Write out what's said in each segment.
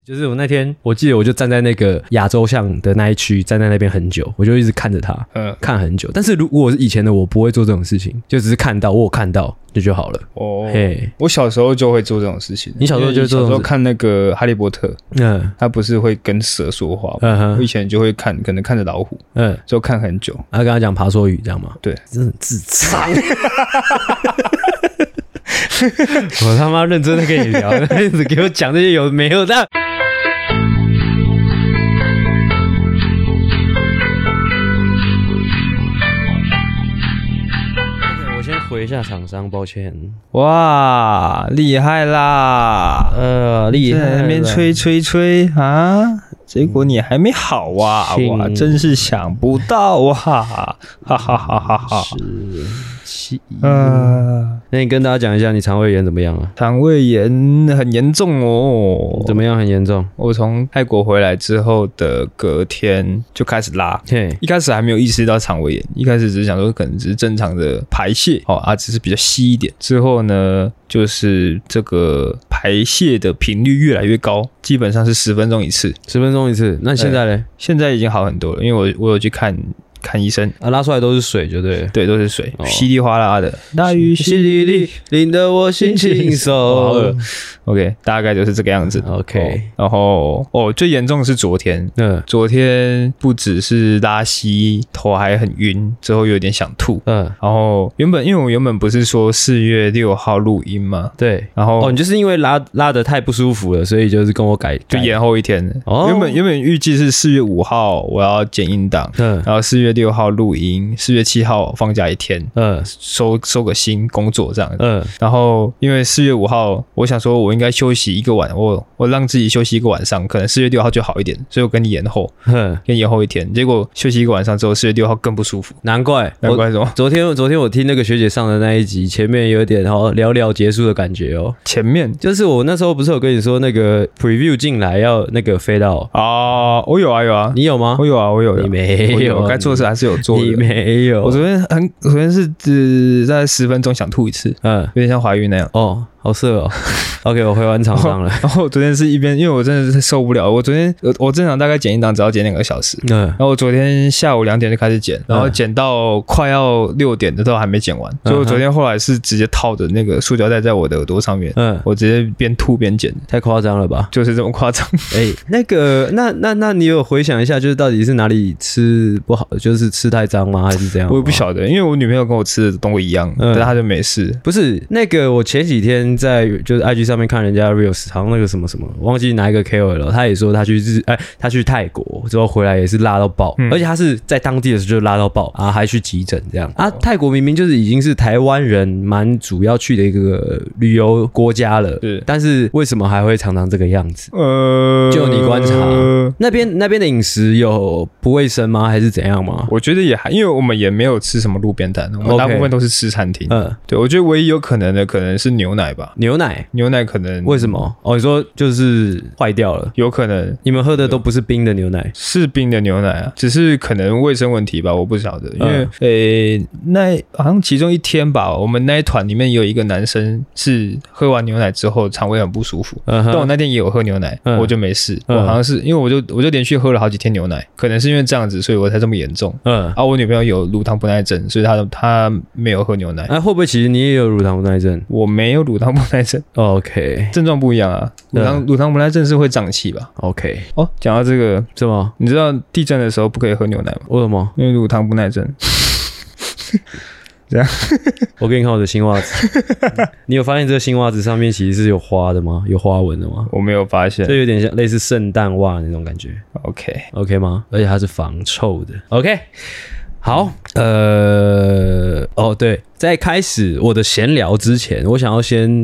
就是我那天我记得我就站在那个亚洲巷的那一区，站在那边很久，我就一直看着他，看很久。但是如果是以前的我不会做这种事情，就只是看到我有看到就好了。 嘿，我小时候就会做这种事情。 你小时候就会做这种事情？小时候看那个哈利波特，他不是会跟蛇说话吗？我以前就会看，可能看着老虎，就看很久。 跟他讲爬梭语这样吗？ 对， 真的很智障。我他妈认真的跟你聊，一直给我讲这些有没有的。我先回一下厂商，抱歉。 哇，厉害啦！ 厉害， 在那边吹啊！结果你还没好啊！哇，真是想不到啊！哈哈哈哈哈！ 那你跟大家讲一下，你肠胃炎怎么样啊？ 肠胃炎很严重哦。 怎么样？很严重？我从泰国回来之后的隔天就开始拉，一开始还没有意识到肠胃炎，一开始只是想说可能只是正常的排泄只是比较稀一点。之后呢，就是这个排泄的频率越来越高，基本上是10分钟一次。 10分钟一次？那现在呢？ 现在已经好很多了，因为我有去看医生拉出来都是水就对了。 对，都是水，稀里哗啦的， 大雨淅沥沥，淋得我心情瘦。 OK， 大概就是这个样子。 OK， 然后最严重的是昨天，昨天不只是拉稀，头还很晕，之后有点想吐。然后因为我原本不是说4月6号录音吗？ 对， 然后你就是因为拉得太不舒服了，所以就是跟我改， 就延后一天。原本预计是4月5号我要剪音档，然后4月6号录音，4月7号放假一天，收个心工作这样子。然后因为4月5号，我想说我应该休息一个晚，我让自己休息一个晚上，可能4月6号就好一点，所以我跟你延后一天。结果休息一个晚上之后，4月6号更不舒服。 难怪什么？ 昨天我听那个学姐上的那一集，前面有点寥寥结束的感觉哦。 前面就是我那时候不是有跟你说那个 preview 进来要那个飞到我有啊， 你有吗？ 我有， 你没有， 该做的事还是有做的。 你没有， 我昨天是只在10分钟想吐一次，有点像怀孕那样。 好色哦。OK， 我回完厂商了。 然后我昨天是因为我真的是受不了。我昨天我正常大概剪一档只要剪2个小时，然后我昨天下午2点就开始剪，然后剪到快要6点的都还没剪完。所以我昨天后来是直接套着那个塑胶袋在我的耳朵上面，我直接边吐边剪。 太夸张了吧？ 就是这么夸张。 那个那你有回想一下，就是到底是哪里吃不好，就是吃太脏吗，还是怎样？ 我也不晓得，因为我女朋友跟我吃的都一样，但她就没事。 不是那个，我前几天在就是 IG 上面看人家 Reels， 好像那个什么，忘记哪一个 KOL， 他也说他去泰国之后回来也是拉到爆，而且他是在当地的时候就拉到爆还去急诊这样泰国明明就是已经是台湾人蛮主要去的一个旅游国家了，但是为什么还会常常这个样子？就你观察那边的饮食有不卫生吗？还是怎样吗？ 我觉得也还，因为我们也没有吃什么路边摊，我们大部分都是吃餐厅。对，我觉得唯一有可能的可能是牛奶吧。 牛奶可能为什么？ 你说就是坏掉了， 有可能。 你们喝的都不是冰的牛奶？ 是冰的牛奶啊，只是可能卫生问题吧，我不晓得。因为那好像其中一天吧，我们那一团里面有一个男生是喝完牛奶之后肠胃很不舒服，但我那天也有喝牛奶，我就没事。我好像是因为我就连续喝了好几天牛奶，可能是因为这样子，所以我才这么严重。我女朋友有乳糖不耐症，所以她没有喝牛奶。 会不会其实你也有乳糖不耐症？ 我没有乳糖不耐症。 OK， 症状不一样啊。乳糖不耐症是会胀气吧 ？OK。 讲到这个， 什么？ 你知道地震的时候不可以喝牛奶吗？ 为什么？ 因为乳糖不耐症。这样， 我给你看我的新袜子。你有发现这个新袜子上面其实是有花的吗？有花纹的吗？ 我没有发现， 这有点像类似圣诞袜那种感觉。OK 吗？而且它是防臭的。OK， 好，对，在开始我的闲聊之前，我想要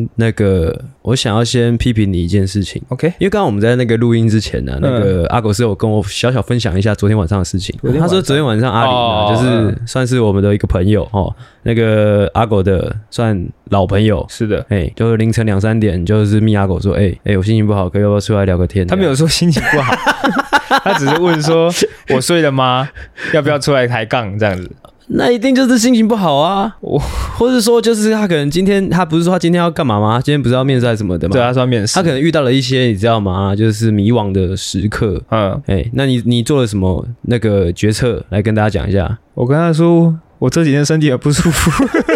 先批评你一件事情。 OK， 因为刚刚我们在那个录音之前呢，那个阿狗是有跟我小分享一下昨天晚上的事情。他说昨天晚上阿里就是算是我们的一个朋友那个阿狗的算老朋友。 是的， 就是凌晨2、3点就是密阿狗说，我心情不好，要不要出来聊个天？ 他没有说心情不好，他只是问说我睡了吗？要不要出来抬杠这样子？ 那一定就是心情不好啊。或者说就是他可能今天他不是说他今天要干嘛吗？今天不是要面试还是什么的吗？ 对啊，他说要面试， 他可能遇到了一些你知道吗？就是迷惘的时刻。那你做了什么那个决策来跟大家讲一下？ 我跟他说，我这几天身体很不舒服。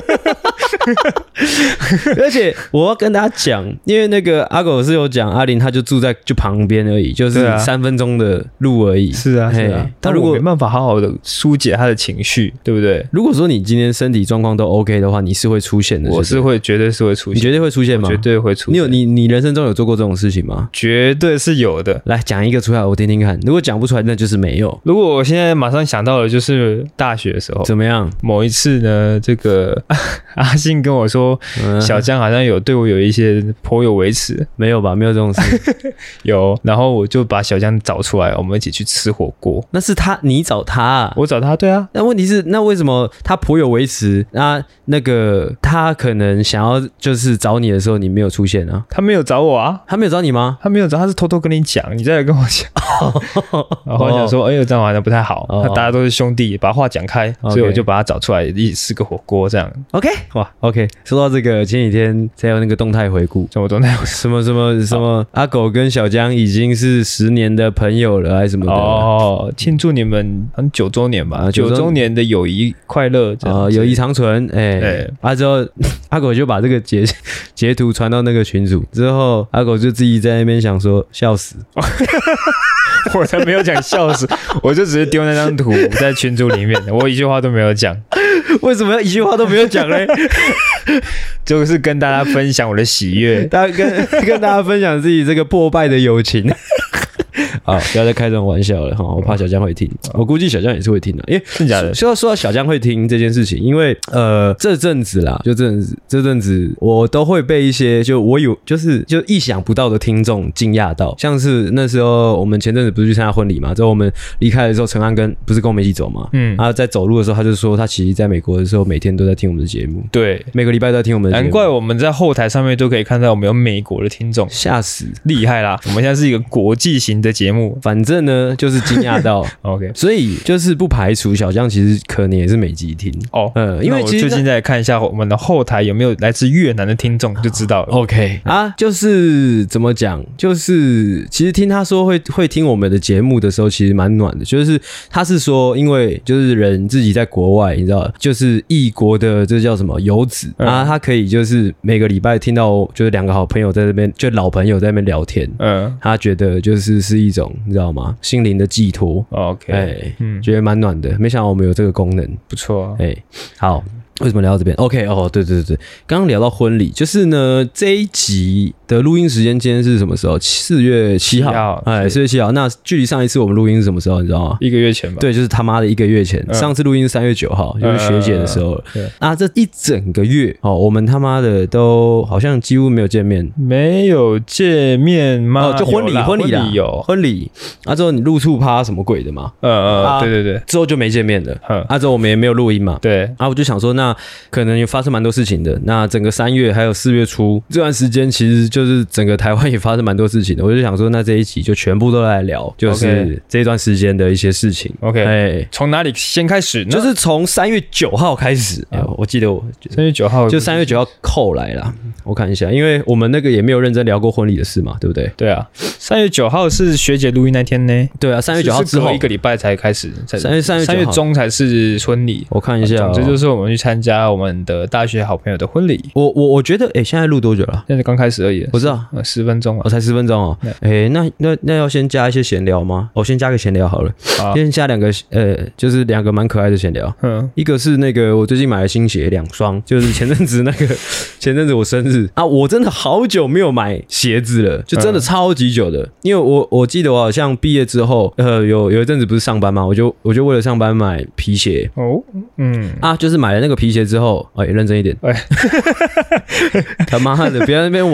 而且我要跟大家讲，因为那个阿狗是有讲，阿林他就住在就旁边而已，就是3分钟的路而已。 是啊，但如果没办法好好的疏解他的情绪，对不对？ 如果说你今天身体状况都 OK 的话，你是会出现的。 我是会，绝对是会出现。 你绝对会出现吗？ 绝对会出现。 你人生中有做过这种事情吗？ 绝对是有的。 来讲一个出来，我听听看。如果讲不出来，那就是没有。 如果我现在马上想到的就是大学的时候， 怎么样？ 某一次呢，这个阿信跟我说，小江好像对我有一些颇有微词。 没有吧？没有这种事。 有，然后我就把小江找出来，我们一起去吃火锅。 那是你找他啊？ 我找他，对啊。 那问题是，那为什么他颇有微词？那个他可能想要就是找你的时候，你没有出现啊？ 他没有找我啊？ 他没有找你吗？ 他没有找，他是偷偷跟你讲，你再来跟我讲。然后我想说，这样好像不太好。大家都是兄弟，把话讲开，所以我就把他找出来，一起吃个火锅这样。 OK， 哇 ，OK。说到这个，前几天才有那个动态回顾， 什么动态？ 什么？阿狗跟小江已经是10年的朋友了，还是什么的？ 庆祝你们9周年吧，9周年的友谊快乐， 友谊长存。之后阿狗就把这个截图传到那个群组，之后阿狗就自己在那边想说笑死。 我才没有讲笑死，我就只是丢那张图在群组里面，我一句话都没有讲。 为什么要一句话都没有讲嘞？ 就是跟大家分享我的喜悦， 跟大家分享自己这个破败的友情。好，不要再开这种玩笑了哈，我怕小江会听，我估计小江也是会听的，因为真假的。 说到小江会听这件事情，因为这阵子啦，这阵子我都会被一些就意想不到的听众惊讶到，像是那时候我们前阵子不是去参加婚礼嘛，之后我们离开的时候，陈安不是跟我们一起走嘛，在走路的时候他就说他其实在美国的时候每天都在听我们的节目， 对， 每个礼拜都在听我们的节目， 难怪我们在后台上面都可以看到我们有美国的听众， 吓死， 厉害啦！我们现在是一个国际型的节目， 反正呢就是惊讶到 OK， 所以就是不排除小江其实可能也是每集听因为我最近在看一下我们的后台有没有来自越南的听众就知道了。 OK 就是怎么讲，就是其实听他说会听我们的节目的时候，其实蛮暖的，就是他是说因为就是人自己在国外，你知道，就是异国的这叫什么游子他可以就是每个礼拜听到就是2个好朋友在这边，就老朋友在那边聊天，他觉得就是一种你知道吗？心灵的寄托。OK， 觉得蛮暖的。没想到我们有这个功能， 不错。 好。为什么聊到这边 ？OK， 对，刚刚聊到婚礼，就是呢这一集的录音时间今天是什么时候？4月7号。4月7号。那距离上一次我们录音是什么时候？你知道吗 ？1个月前吧。 对，就是他妈的1个月前。上次录音是3月9号，就是学姐的时候了。这一整个月我们他妈的都好像几乎没有见面。 没有见面吗？ 就婚礼有婚礼。之后你入厝趴什么鬼的嘛？ 对。 之后就没见面了。之后我们也没有录音嘛。 对。 我就想说那可能也发生蛮多事情的。那整个3月还有4月初这段时间，其实就是整个台湾也发生蛮多事情的。我就想说，那这一集就全部都来聊，就是这段时间的一些事情。 OK， 从哪里先开始呢？ 就是从3月9号开始。我记得 3月9号就3月9号扣来啦。我看一下，因为我们那个也没有认真聊过婚礼的事嘛，对不对？ 对啊，3月9号是学姐录音那天呢。 对啊，3月9号之后 1个礼拜才开始 ，3月中才是婚礼。 我看一下， 这就是我们去参加我们的大学好朋友的婚礼。 我觉得，现在录多久了？ 现在刚开始而已。 我知道 ，10分钟才10分钟哦。那要先加一些闲聊吗？我先加个闲聊好了。先加2个，就是2个蛮可爱的闲聊。一个是那个我最近买了新鞋2双，就是前阵子我生日我真的好久没有买鞋子了，就真的超级久的。因为我记得我好像毕业之后，有一阵子不是上班嘛，我就为了上班买皮鞋。就是买了那个皮鞋之后，认真一点。他妈的，不要在那边玩那些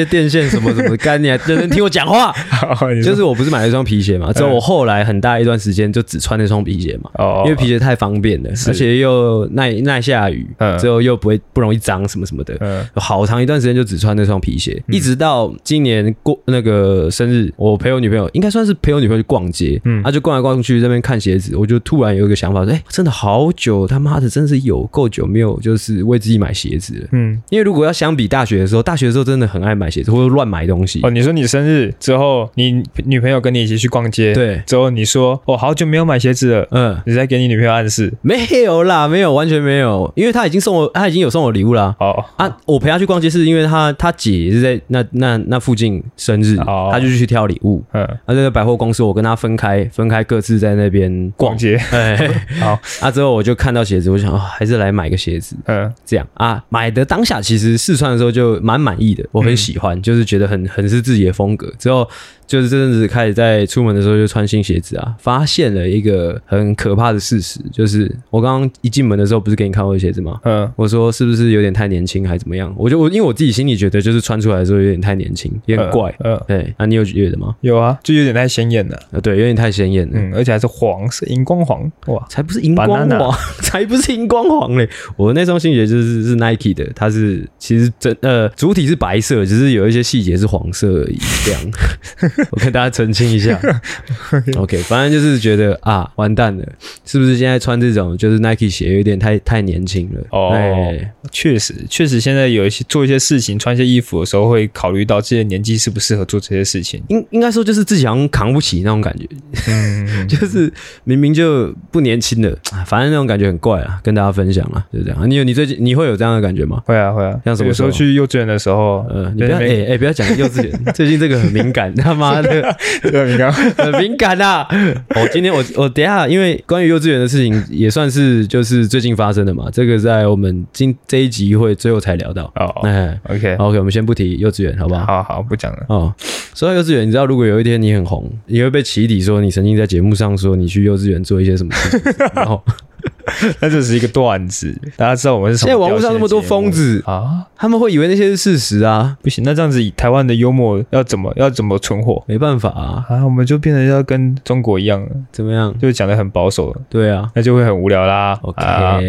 些电线什么什么干，你还认真听我讲话？就是我不是买了一双皮鞋嘛，之后我后来很大一段时间就只穿那双皮鞋嘛，因为皮鞋太方便了，而且又耐下雨，之后又不容易脏什么什么的，好长一段时间就只穿那双皮鞋，一直到今年过那个生日，我陪我女朋友，应该算是陪我女朋友去逛街，就逛来逛去这边看鞋子，我就突然有一个想法说，真的好久，他妈的真是有够久没有就是为自己买鞋子了，因为如果要相比大学的时候真的很爱买鞋子或者乱买东西。 你说你生日之后，你女朋友跟你一起去逛街，对，之后你说好久没有买鞋子了，你在给你女朋友暗示？ 没有啦，没有，完全没有，因为他已经有送我礼物啦。我陪他去逛街是因为他姐也是在那附近生日，他就去挑礼物。在那百货公司，我跟他分开各自在那边逛街。 好，之后我就看到鞋子，我就想还是来买个鞋子。这样买的当下其实试穿的时候就蛮满意的，我很喜欢，就是觉得很是自己的风格。之后就是这阵子开始在出门的时候就穿新鞋子发现了一个很可怕的事实，就是我刚刚一进门的时候不是给你看我的鞋子吗？我说是不是有点太年轻还怎么样？因为我自己心里觉得就是穿出来的时候有点太年轻，有点怪。对，你有觉得吗？ 有啊，就有点太鲜艳了。 对，有点太鲜艳了。 而且还是黄色，荧光黄。哇， 才不是荧光黄，才不是荧光黄嘞！我那双新鞋是 Nike 的，它是其实主体是白色，只是有一些细节是黄色而已。这样，我跟大家澄清一下。OK， 反正就是觉得完蛋了，是不是现在穿这种就是 Nike 鞋有点太年轻了？ 确实，现在做一些事情，穿一些衣服的时候，会考虑到自己的年纪适不适合做这些事情。 应该说就是自己好像扛不起那种感觉，就是明明就不年轻了，反正那种感觉很怪啊，跟大家分享啦，就这样。你最近你会有这样的感觉吗？ 会啊， 像什么时候？ 有时候去幼稚园的时候， 你不要讲幼稚园，最近这个很敏感，他妈的，很敏感啊！今天我等一下，因为关于幼稚园的事情也算是就是最近发生的嘛，这个在我们这一集会最后才聊到。 OK， 我们先不提幼稚园，好不好？ 好，不讲了。 说到幼稚园，你知道如果有一天你很红，你会被起底说你曾经在节目上说你去幼稚园做一些什么事情，然后那这是一个段子，大家知道我们是什么？ 现在网络上那么多疯子他们会以为那些是事实啊！ 不行，那这样子台湾的幽默要怎么存活？ 没办法我们就变成要跟中国一样了， 怎么样？ 就讲得很保守了。 对啊， 那就会很无聊啦。 OK，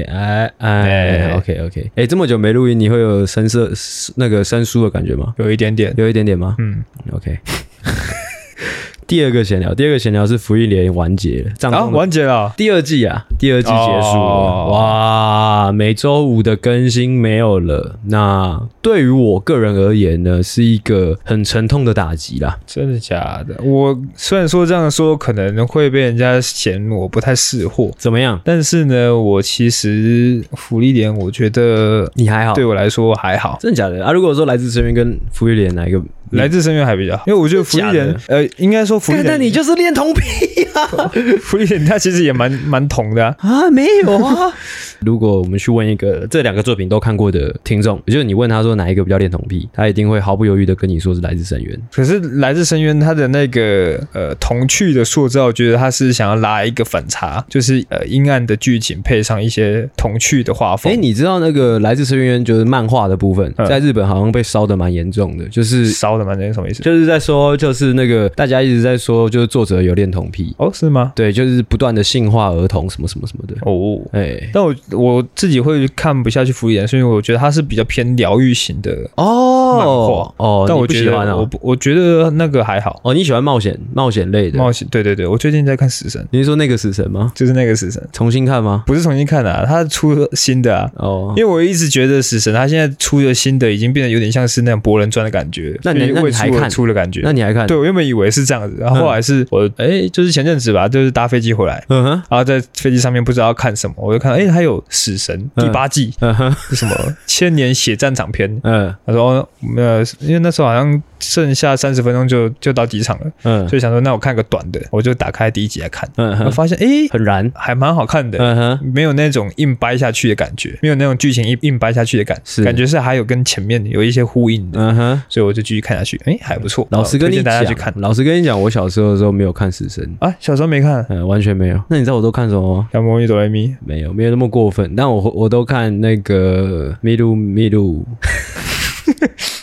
这么久没录音，你会有生疏的感觉吗？ 有一点点吗？OK。第二个闲聊是福利连完结了， 完结了， 第二季结束了，哇，每周五的更新没有了，那对于我个人而言呢，是一个很沉痛的打击啦。 真的假的？我虽然说这样说可能会被人家嫌我不太识货， 怎么样？ 但是呢，我其实福利连我觉得你还好， 对我来说还好。 真的假的？如果说来自深渊跟福利连哪一个？ 来自深渊还比较好，因为我觉得福利连应该说福利连， 但你就是恋童癖福利连他其实也蛮童的没有如果我们去问一个这两个作品都看过的听众，就是你问他说哪一个比较恋童癖，他一定会毫不犹豫的跟你说是来自深渊。 可是来自深渊他的那个童趣的塑造，我觉得他是想要拉一个反差，就是阴暗的剧情配上一些童趣的画风。 你知道那个来自深渊就是漫画的部分，在日本好像被烧得蛮严重的，就是烧得蛮严重什么意思？ 就是在说就是那个大家一直在说就是作者有恋童癖是吗？ 对，就是不断的性化儿童什么什么什么的但我自己会看不下去福利连，是因为我觉得它是比较偏疗愈型的漫画但我觉得我觉得那个还好你喜欢冒险类的对，我最近在看死神。 你是说那个死神吗？ 就是那个死神重新看吗？ 不是重新看他出新的因为我一直觉得死神他现在出的新的已经变得有点像是那种博人传的感觉， 那你还看出的感觉？ 那你还看？ 对，我原本以为是这样子，然后后来是我就是前阵子吧，就是搭飞机回来，然后在飞机上面不知道要看什么，我就看还有死神第8季是什么千年血战场篇他说因为那时候好像剩下30分钟就到机场了所以想说那我看个短的，我就打开第1集来看我发现很燃，还蛮好看的没有那种硬掰下去的感觉，没有那种剧情硬掰下去的感觉是还有跟前面有一些呼应的所以我就继续看下去还不错。 老实跟你讲我小时候的时候没有看死神小时候没看完全没有。那你知道我都看什么吗？ 小魔女哆来咪没有那么过分，但我都看那个咪噜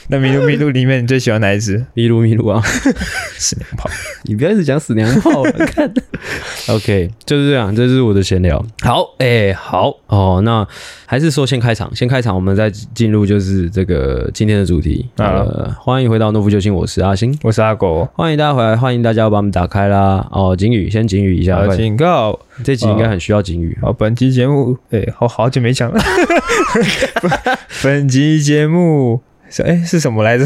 那麋鹿里面你最喜欢哪一只？ 麋鹿啊， 死娘炮！ 你不要一直讲死娘炮了，看。OK， 就是这样，这是我的闲聊。好，好哦，那还是说先开场，我们再进入就是这个今天的主题。欢迎回到诺夫救星，我是阿星， 我是阿狗， 欢迎大家回来，欢迎大家把我们打开啦。哦，警语，先警语一下。 警告， 这集应该很需要警语。 本期节目，好久没讲了。本期节目。是什么来着？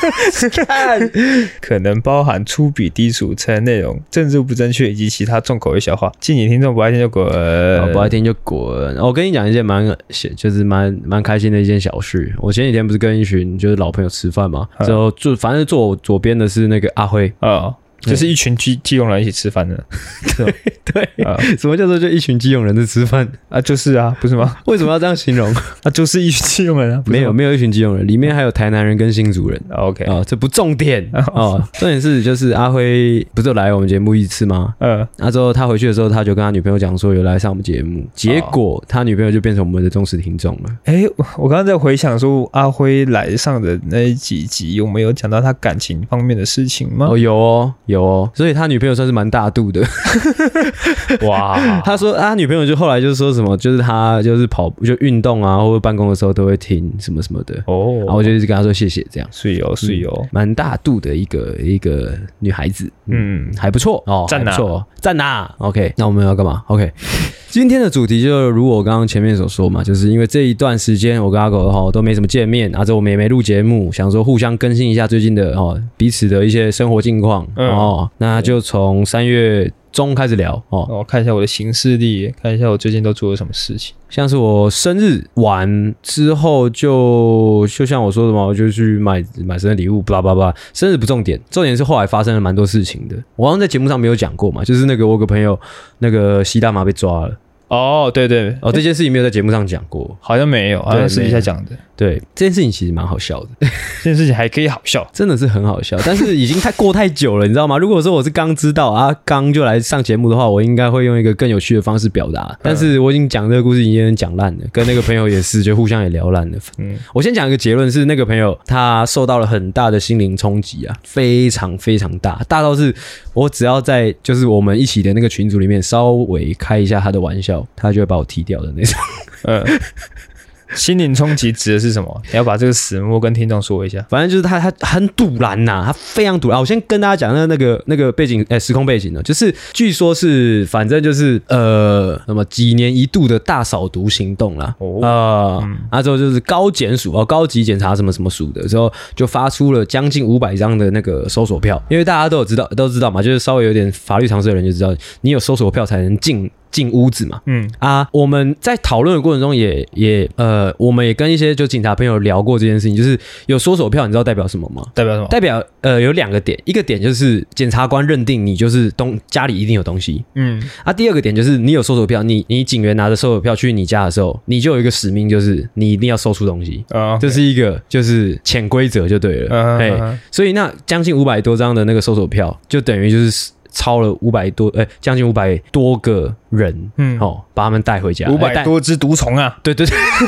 可能包含粗鄙低俗、成人内容、政治不正确以及其他重口味笑话，敬请听众不爱听就滚， 不爱听就滚。我跟你讲一件蛮开心的一件小事。我前几天不是跟一群就是老朋友吃饭嘛，之后反正坐我左边的是那个阿辉就是一群基隆人一起吃饭的。 对，什么叫做就一群基隆人在吃饭啊？就是啊，不是吗？ 为什么要这样形容啊？就是一群基隆人啊， 没有一群基隆人，里面还有台南人跟新竹人。 OK 这不重点重点是就是阿辉不是有来我们节目一次吗？之后他回去的时候，他就跟他女朋友讲说有来上我们节目，结果他女朋友就变成我们的忠实听众了。 我刚刚在回想说阿辉来上的那几集，我们有讲到他感情方面的事情吗？ 有哦，所以他女朋友算是蛮大度的。哇，他说他女朋友就后来就是说什么，就是他就是就运动啊，或者办公的时候都会听什么什么的。然后我就一直跟他说谢谢，这样。 是有， 蛮大度的一个女孩子，还不错哦， 赞呐， 赞呐。OK， 那我们要干嘛 ？OK， 今天的主题就如我刚刚前面所说嘛，就是因为这一段时间我跟阿狗都没什么见面，之后我们也没录节目，想说互相更新一下最近的彼此的一些生活近况。那就从3月中开始聊我看一下我的行事历，看一下我最近都做了什么事情。 像是我生日完之后就像我说的嘛，我就去买生日礼物，巴拉巴拉。生日不重点，重点是后来发生了蛮多事情的。我好像在节目上没有讲过嘛，就是那个我有个朋友那个吸大麻被抓了。 对， 这件事情没有在节目上讲过， 好像没有，好像私底下讲的。 对，这件事情其实蛮好笑的， 这件事情还可以好笑， 真的是很好笑，但是已经过太久了，你知道吗？如果说我是刚知道刚就来上节目的话，我应该会用一个更有趣的方式表达。但是我已经讲这个故事已经讲烂了，跟那个朋友也是，就互相也聊烂了。我先讲一个结论是，那个朋友他受到了很大的心灵冲击非常非常大到是我只要在就是我们一起的那个群组里面稍微开一下他的玩笑，他就会把我踢掉的那种。 心灵冲击指的是什么？你要把这个始末跟听众说一下。 反正就是他很堵拦呐，他非常堵拦。我先跟大家讲那个背景，时空背景呢，就是据说是反正就是那么几年一度的大扫毒行动啦。之后就是高检署高级检察什么什么署的之后，就发出了将近500张的那个搜索票，因为大家都知道嘛，就是稍微有点法律常识的人就知道，你有搜索票才能进屋子嘛。我们在讨论的过程中我们也跟一些就警察朋友聊过这件事情，就是有搜索票，你知道代表什么吗？ 代表什么？ 代表有2个点，一个点就是检察官认定你就是家里一定有东西。第二个点就是你有搜索票，你警员拿着搜索票去你家的时候，你就有一个使命，就是你一定要搜出东西。这是一个就是潜规则就对了。所以那将近500多张的那个搜索票，就等于就是超了将近500多个人，把他们带回家 ，500多只毒虫啊！ 对。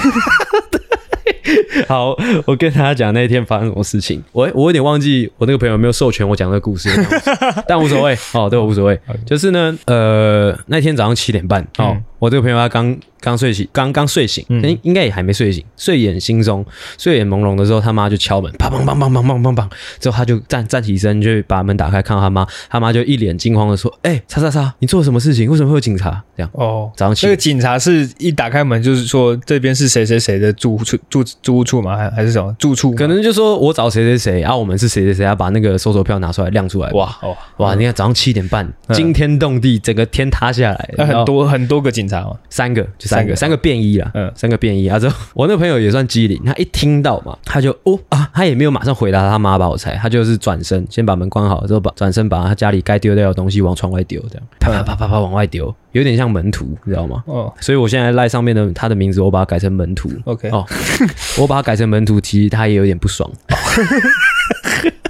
好，我跟大家讲那天发生什么事情。我有点忘记我那个朋友有没有授权我讲这个故事，但无所谓对我无所谓。就是呢，那天早上7点半，我这个朋友他刚睡醒，应该也还没睡醒，睡眼惺忪、睡眼朦胧的时候，他妈就敲门，砰砰砰砰砰砰砰砰，之后他就站起身，就把门打开，看到他妈就一脸惊慌的说：“叉，你做了什么事情？为什么会有警察？”这样早上那个警察是一打开门就是说这边是谁谁谁的住屋处吗？还是什么住处？ 可能就说我找谁谁谁我们是谁谁谁，要把那个搜索票拿出来亮出来。哇！你看早上7点半，惊天动地，整个天塌下来， 很多个警察嘛，3 个便衣啦，3个便衣之后我那个朋友也算机灵，他一听到嘛，他就他也没有马上回答他妈吧，我猜他就是转身先把门关好，之后转身把他家里该丢掉的东西往窗外丢，这样啪往外丢，有点像门徒，你知道吗？所以我现在赖上面的他的名字，我把它改成门徒。 OK， 我把它改成门徒，其实他也有点不爽。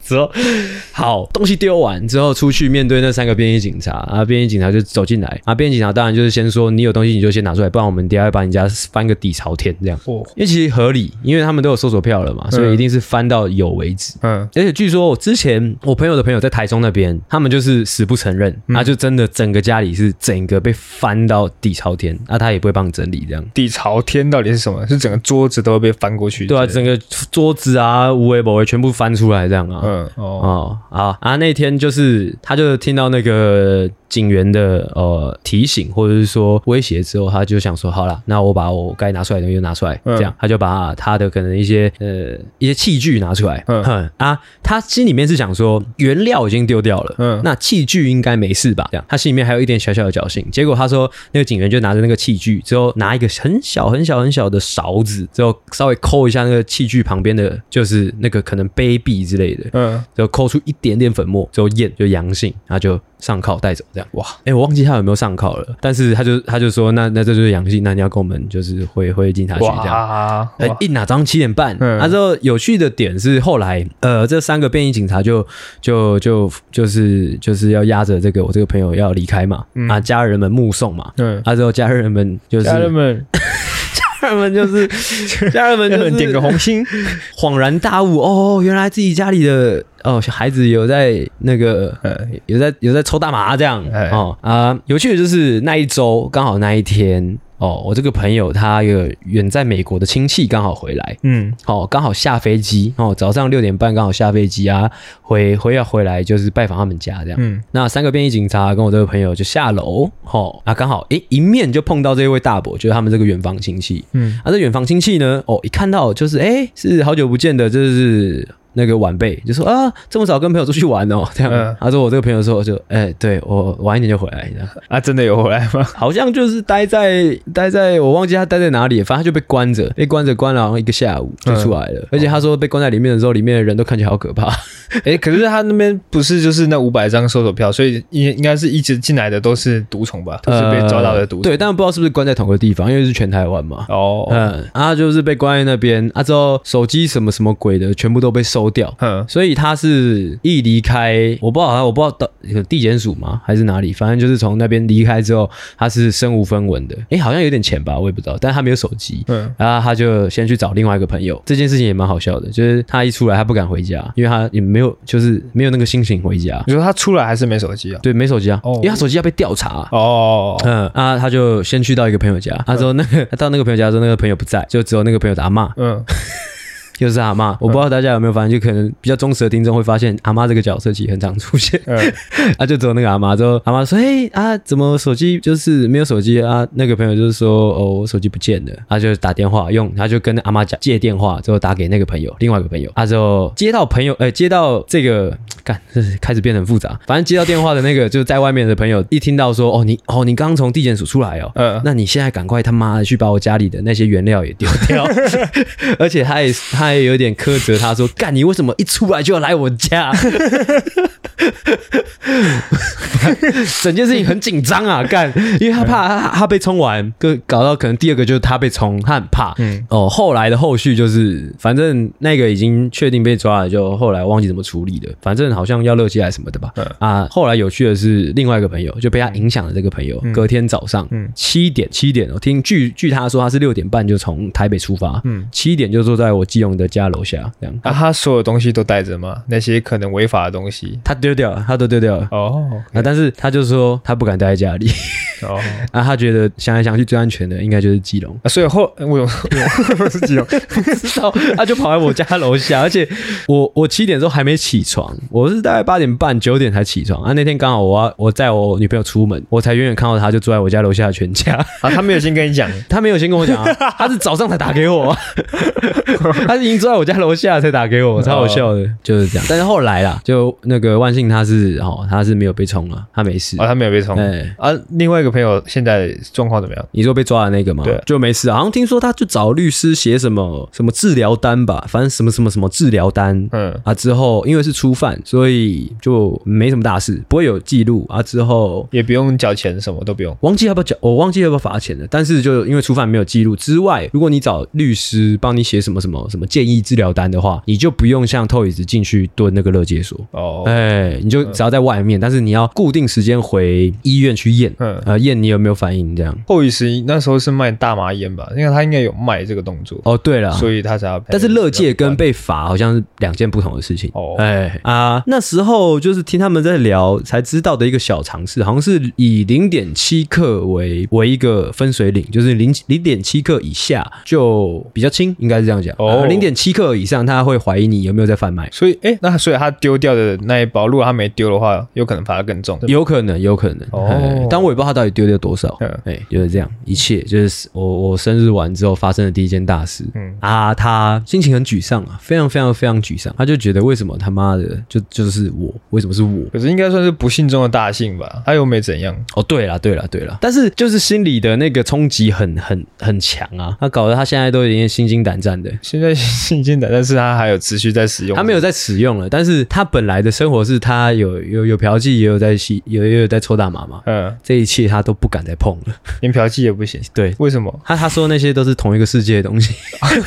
之后，好，东西丢完之后出去面对那3个便衣警察，啊，便衣警察就走进来，啊，便衣警察当然就是先说你有东西你就先拿出来，不然我们等一下会把你家翻个底朝天这样。因为其实合理，因为他们都有搜索票了嘛，所以一定是翻到有为止。而且据说之前我朋友的朋友在台中那边，他们就是死不承认，就真的整个家里是整个被翻到底朝天，他也不会帮你整理这样。 底朝天到底是什么？是整个桌子都会被翻过去？ 对啊，整个桌子啊、无为不为全部翻出来这样啊。那天就是他就听到那个警员的提醒或者是说威胁之后，他就想说好啦，那我把我该拿出来的东西就拿出来，这样他就把他的可能一些器具拿出来。他心里面是想说原料已经丢掉了，那器具应该没事吧？这样他心里面还有一点小小的侥幸。结果他说那个警员就拿着那个器具之后，拿一个很小很小很小的勺子之后稍微抠一下那个器具旁边的就是那个可能杯壁之类的，之后抠出一点点粉末之后验就阳性，然后就上铐带走这样。哇，我忘记他有没有上铐了，但是他就说那这就是阳性，那你要跟我们就是回警察局这样。早上7点半。之后有趣的点是后来这3个便衣警察就是要押着我这个朋友要离开嘛，家人们目送嘛，之后家人们就是点个红心， 恍然大悟哦，原来自己家里的小孩子有在那个有在抽大麻这样有趣的就是那一周刚好那一天。我这个朋友他有远在美国的亲戚刚好回来，刚好下飞机，早上6点半刚好下飞机啊，要回来就是拜访他们家这样。那3个便衣警察跟我这个朋友就下楼，刚好迎面就碰到这位大伯，就是他们这个远房亲戚。这远房亲戚呢，一看到就是是好久不见的，就是那个晚辈就说这么早跟朋友出去玩哦，这样。他说我这个朋友说就对我晚一点就回来这样。 真的有回来吗？ 好像就是待在我忘记他待在哪里，反正他就被关关了好像1个下午就出来了。而且他说被关在里面的时候，里面的人都看起来好可怕。 可是他那边不是就是那500张搜索票，所以应该是一直进来的都是毒虫吧，都是被抓到的毒虫。对， 但不知道是不是关在同个地方，因为是全台湾嘛。他就是被关在那边之后手机什么什么鬼的全部都被收掉。所以他是一离开，我不知道到地检署吗还是哪里，反正就是从那边离开之后，他是身无分文的。好像有点钱吧，我也不知道，但他没有手机。然后他就先去找另外一个朋友。这件事情也蛮好笑的，就是他一出来他不敢回家，因为他也没有那个心情回家。 你说他出来还是没手机啊？ 对，没手机啊，因为他手机要被调查。他就先去到一个朋友家，他说他到那个朋友家的时候，那个朋友不在，就只有那个朋友的阿嬷。又是阿嬷，我不知道大家有没有发现，就可能比较忠实的听众会发现阿嬷这个角色其实很常出现。就只有那个阿嬷之后，阿嬷说怎么手机就是没有手机啊？那个朋友就是说我手机不见了。他就打电话他就跟阿嬷借电话之后打给那个朋友，另外一个朋友。之后接到这个开始变得很复杂。反正接到电话的那个就是在外面的朋友一听到说你刚从地检署出来那你现在赶快他妈的去把我家里的那些原料也丢掉。而且他也有点苛责他说干你为什么一出来就要来我家。整件事情很紧张啊干，因为他怕他被冲完搞到可能第二个就是他被冲，他很怕。后来的后续就是反正那个已经确定被抓了，就后来忘记怎么处理的，反正好像要勒戒还是什么的吧。后来有趣的是另外一个朋友就被他影响的这个朋友隔天早上7点据他说他是6点半就从台北出发，7点就坐在我基隆的家楼下这样。 他所有东西都带着吗？那些可能违法的东西他丢掉了，他都丢掉了。但是他就说他不敢待在家里。他觉得想来想去最安全的应该就是基隆。 所以我是基隆不知道，他就跑来我家楼下。而且我7点的时候还没起床，我是大概8点半9点才起床。那天刚好我载我女朋友出门，我才远远看到他就坐在我家楼下的全家。 他没有先跟你讲？ 他没有先跟我讲他是早上才打给我。他是已经坐在我家楼下才打给我，超好笑的。就是这样。但是后来啦，就那个万幸他是没有被冲了，他没事。 他没有被冲。另外一个个朋友现在状况怎么样？ 你说被抓的那个吗？ 对， 就没事，好像听说他就找律师写什么治疗单吧，反正什么治疗单，之后因为是初犯，所以就没什么大事，不会有记录啊，之后也不用缴钱，什么都不用。 我忘记要不要罚钱了，但是就因为初犯没有记录之外，如果你找律师帮你写什么建议治疗单的话，你就不用像Toys进去蹲那个勒戒所你就只要在外面，但是你要固定时间回医院去验，验你有没有反应这样。 Toys那时候是卖大麻烟吧，因为他应该有卖这个动作。 对了， 所以他才要。 但是勒戒跟被罚好像是2件不同的事情。那时候就是听他们在聊才知道的一个小常识，好像是以 0.7 克为一个分水岭，就是 0.7 克以下就比较轻，应该是这样讲。0.7 克以上他会怀疑你有没有在贩卖。 所以所以他丢掉的那一包，如果他没丢的话，有可能罚得更重。 有可能但我也不知道他到底丢掉多少。就是这样，一切就是我生日完之后发生的第一件大事。他心情很沮丧啊，非常非常非常沮丧。他就觉得为什么他妈的就是我，为什么是我？ 可是应该算是不幸中的大幸吧？他又没怎样。 对啦，但是就是心里的那个冲击很强啊，他搞得他现在都有点心惊胆战的。 现在心惊胆战，是他还有持续在使用， 他没有在使用了，但是他本来的生活是他有嫖妓，也有在吸，也有在抽大麻嘛。这一切他都不敢再碰了， 连嫖妓也不行。 对， 为什么？ 他说那些都是同一个世界的东西。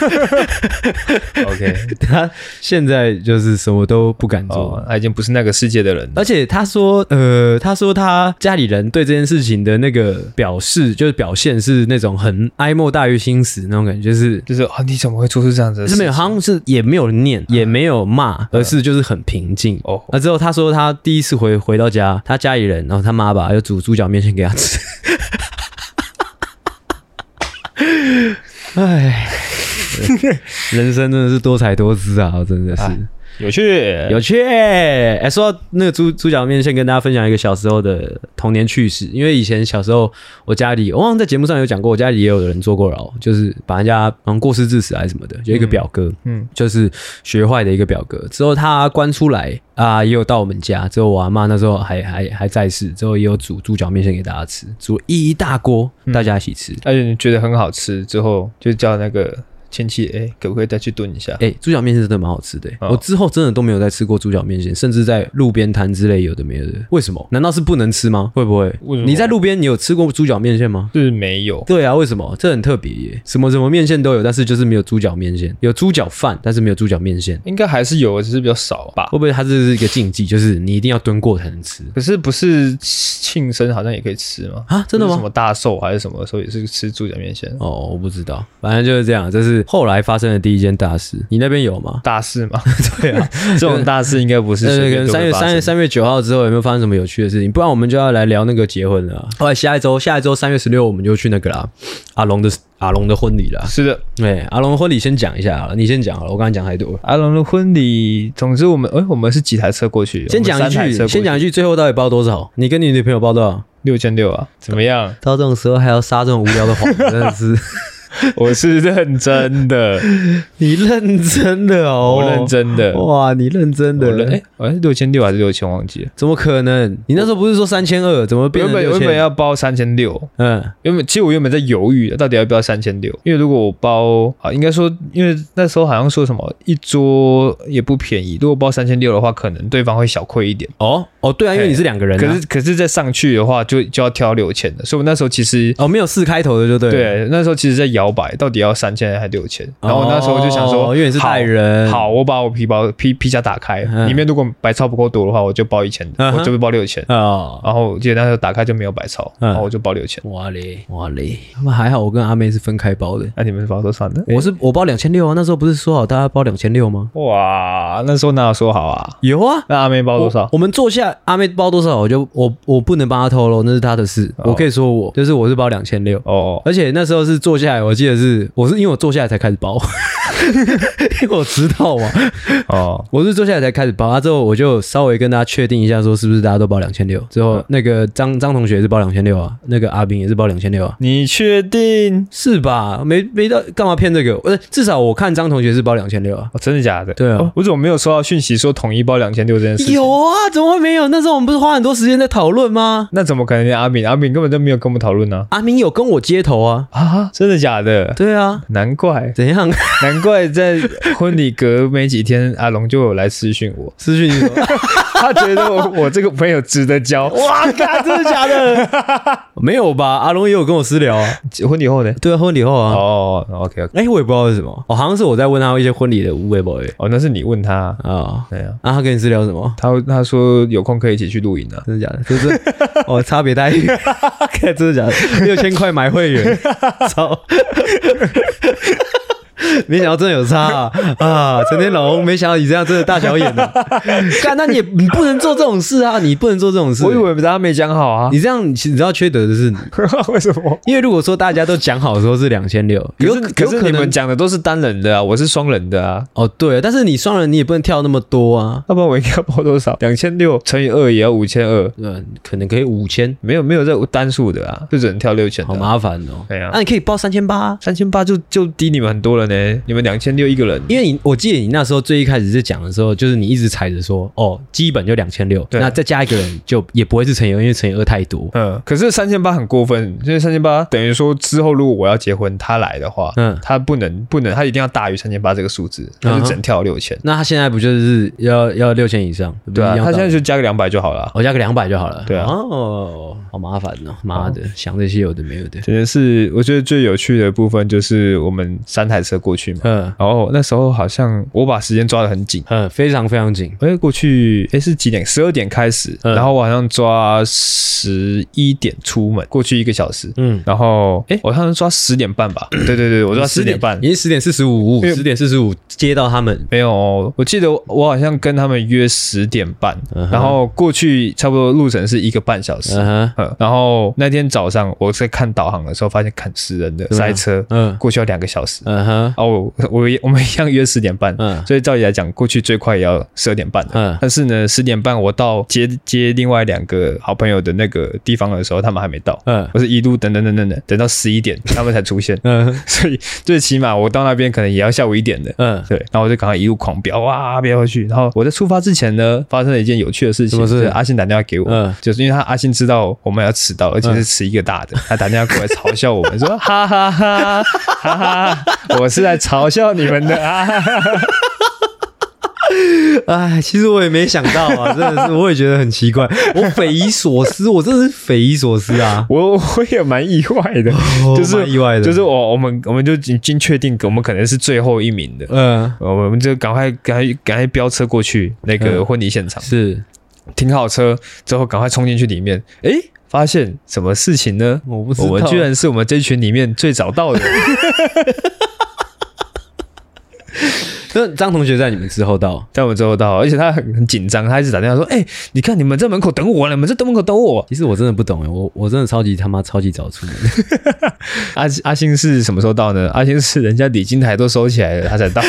OK， 他现在就是什么都不敢做， 他已经不是那个世界的人。 而且他说他家里人对这件事情的那个表现是那种很哀莫大于心死那种感觉，就是你怎么会做出这样子的事情？ 没有，好像是也没有念，也没有骂，而是就是很平静。之后他说他第一次回到家，他家里人然后他妈吧又煮猪脚面线给他吃。人生真的是多彩多姿啊，真的是有趣。 说到那个猪脚面线，跟大家分享一个小时候的童年趣事。因为以前小时候我家里，我好像在节目上有讲过，我家里也有人坐过牢，就是把人家过失致死还是什么的，有一个表哥，就是学坏的一个表哥。之后他关出来也有到我们家，之后我阿嬷那时候还在世，之后也有煮猪脚面线给大家吃，煮一大锅，大家一起吃。 而且你觉得很好吃之后，就叫那个亲戚可不可以再去炖一下？ 猪脚面线真的蛮好吃的。我之后真的都没有再吃过猪脚面线，甚至在路边摊之类有的没有的。为什么？难道是不能吃吗？会不会？你在路边你有吃过猪脚面线吗？ 是没有。 对啊，为什么？这很特别耶。什么面线都有，但是就是没有猪脚面线。有猪脚饭，但是没有猪脚面线。 应该还是有，只是比较少吧。 会不会它这是一个禁忌，就是你一定要炖过才能吃？ 可是不是庆生好像也可以吃吗？ 真的吗？ 什么大寿还是什么时候也是吃猪脚面线？ 我不知道，反正就是这样。这是后来发生的第一件大事。你那边有吗？ 大事吗？ 对啊， 这种大事应该不是随便都会发生。 3月9号之后有没有发生什么有趣的事情？不然我们就要来聊那个结婚了。后来下一周3月16我们就去那个啦，阿龙的婚礼啦。 是的， 阿龙的婚礼先讲一下好了，你先讲好了，我刚才讲太多了。 阿龙的婚礼，总之我们是几台车过去？ 先讲一句，最后到底包多少？你跟你女朋友包多少 ？6600啊，怎么样？ 到这种时候还要撒这种无聊的谎，真的是。 我是认真的。 你认真的哦？ 我认真的。 哇，你认真的。 好像是6600还是6000，忘记了。 怎么可能？你那时候不是说3200，怎么变成6000？ 原本要包3600。其实我原本在犹豫到底要不要3600，因为如果我包应该说，因为那时候好像说什么一桌也不便宜，如果包3600的话，可能对方会小亏一点。 对啊，因为你是2个人啊。 可是再上去的话就要挑6000的，所以我那时候其实没有4开头的就对了。 对，那时候其实在摇摆到底要3000还是6000，然后我那时候就想说， 因为你是带人， 好，我把我皮夹打开，里面如果白钞不够多的话，我就包1000，我就包6000。然后我记得那时候打开就没有白钞，然后我就包6000。 哇嘞，他们还好，我跟阿妹是分开包的。 那你们是包多少呢？ 我包2600啊，那时候不是说好大家包2600吗？ 哇，那时候哪有说好啊？ 有啊。 那阿妹包多少？ 我们坐下，阿妹包多少，我不能帮她透露，那是她的事。我可以说我是包2600。而且那时候是坐下来， 我记得我是因为我坐下来才开始包，因为我知道嘛。我是坐下来才开始包，之后我就稍微跟大家确定一下，说是不是大家都包2600。之后那个张同学也是包2600啊，那个阿斌也是包2600啊。 你确定是吧？没到干嘛骗这个？至少我看张同学是包2600啊。 真的假的？ 对啊。 我怎么没有收到讯息说统一包2600这件事情？ 有啊，怎么会没有？那时候我们不是花很多时间在讨论吗？ 那怎么可能连阿敏根本就没有跟我们讨论呢？ 阿明有跟我接头啊。 真的假的？ 对啊， 难怪。 怎样？ 难怪在婚礼隔没几天，阿龙就有来私讯我。 私讯你什么？ 他觉得我这个朋友值得交。 哇，真的假的？没有吧？阿龙也有跟我私聊啊。 婚礼后呢？ 对啊，婚礼后啊。 OK。 我也不知道为什么。好像是我在问他一些婚礼的微博。 那是你问他啊？对啊。 他跟你私聊什么？ 他说有空可以一起去露营啊。 真的假的？就是差别待遇。真的假的？6000块买会员，操！没想到真的有差啊！陈天龙，没想到你这样真的大小眼啊！干，那你不能做这种事啊！你不能做这种事。 我以为大家没讲好啊！ 你这样，你知道缺德的是你。 为什么？ 因为如果说大家都讲好说是2600， 可是你们讲的都是单人的啊，我是双人的啊。 对，但是你双人你也不能跳那么多啊， 要不然我应该要报多少？2600乘以2也要5200。 可能可以5000， 没有这单数的啊，就只能跳6000。 好麻烦哦。 对啊， 那你可以报3800，3800 就低你们很多了呢。你们2600一个人， 因为我记得你那时候最一开始是讲的时候，就是你一直踩着说，基本就2600，那再加一个人就也不会是乘以2，因为乘以2太多。 可是3800很过分，因为3800等于说之后如果我要结婚，他来的话，他不能，他一定要大于3800这个数字，他就只能跳6000。 那他现在不就是要6000以上？ 对啊，他现在就加个200就好了。 我加个200就好了。 对啊。 好麻烦哦，妈的，想这些有的没有的。 真的是，我觉得最有趣的部分就是我们3台车过去嘛。然后那时候好像我把时间抓得很紧， 非常非常紧。 过去是几点？12点开始，然后我好像抓11点出门，过去1个小时。然后我好像抓10点半吧。对，我抓10点半。 你是10点45，10点45接到他们？ 没有，我记得我好像跟他们约10点半，然后过去差不多路程是1个半小时。然后那天早上我在看导航的时候，发现看死人的塞车，过去要2个小时。我们一样约10点半，所以照理来讲，过去最快也要12点半的。但是呢，10点半我到接另外2个好朋友的那个地方的时候，他们还没到。我是一路等到11点，他们才出现。所以最起码我到那边可能也要下午1点的。对，然后我就赶快一路狂飙，飙回去。然后我在出发之前呢，发生了一件有趣的事情，就是阿信打电话给我，就是因为阿信知道我们要迟到，而且是迟一个大的，他打电话过来嘲笑我们说哈哈哈哈哈，我是来嘲笑你们的啊！ 其实我也没想到啊，真的是，我也觉得很奇怪，我匪夷所思，我真的是匪夷所思啊！ 我也蛮意外的，就是蛮意外的， 就是我们就已经确定我们可能是最后一名的，我们就赶快飙车过去那个婚礼现场， 是停好车之后赶快冲进去里面，发现什么事情呢？ 我不知道， 我们居然是我们这群里面最早到的。 那张同学在你们之后到， 在我们之后到，而且他很紧张，他一直打电话说：“你看你们在门口等我了，你们在门口等我。”其实我真的不懂我真的超级早出门。 阿星是什么时候到呢？阿星是人家礼金台都收起来了，他才到。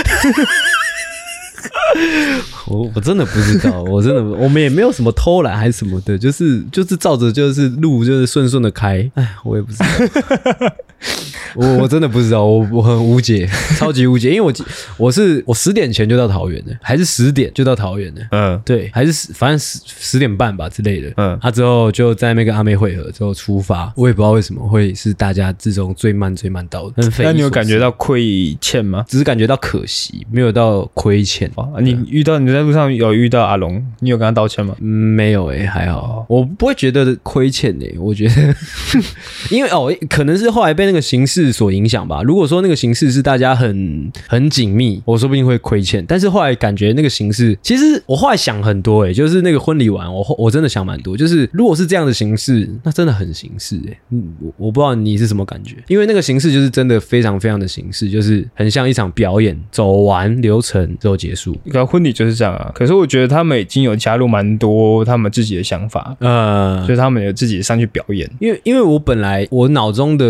我真的不知道，我们也没有什么偷懒还是什么的，就是照着就是路就是顺的开，我也不知道。我真的不知道，我很无解，超级无解，因为我10点前就到桃园的，还是10点就到桃园的，对，还是反正10点半吧之类的，之后就在那边跟阿妹会合之后出发，我也不知道为什么会是大家之中最慢到的。 那你有感觉到亏欠吗？ 只是感觉到可惜，没有到亏欠。 你在路上有遇到阿龙，你有跟他道歉吗？ 没有还好，我不会觉得亏欠我觉得，因为可能是后来被那个形势所影响吧。如果说那个形势是大家很紧密，我说不定会亏欠。但是后来感觉那个形势，其实我后来想很多就是那个婚礼完，我真的想蛮多。就是如果是这样的形式，那真的很形式我不知道你是什么感觉，因为那个形式就是真的非常非常的形式，就是很像一场表演，走完流程之后结束。 婚礼就是这样啊。可是我觉得他们已经有加入蛮多他们自己的想法，就是他们有自己上去表演。 因为我本来我脑中的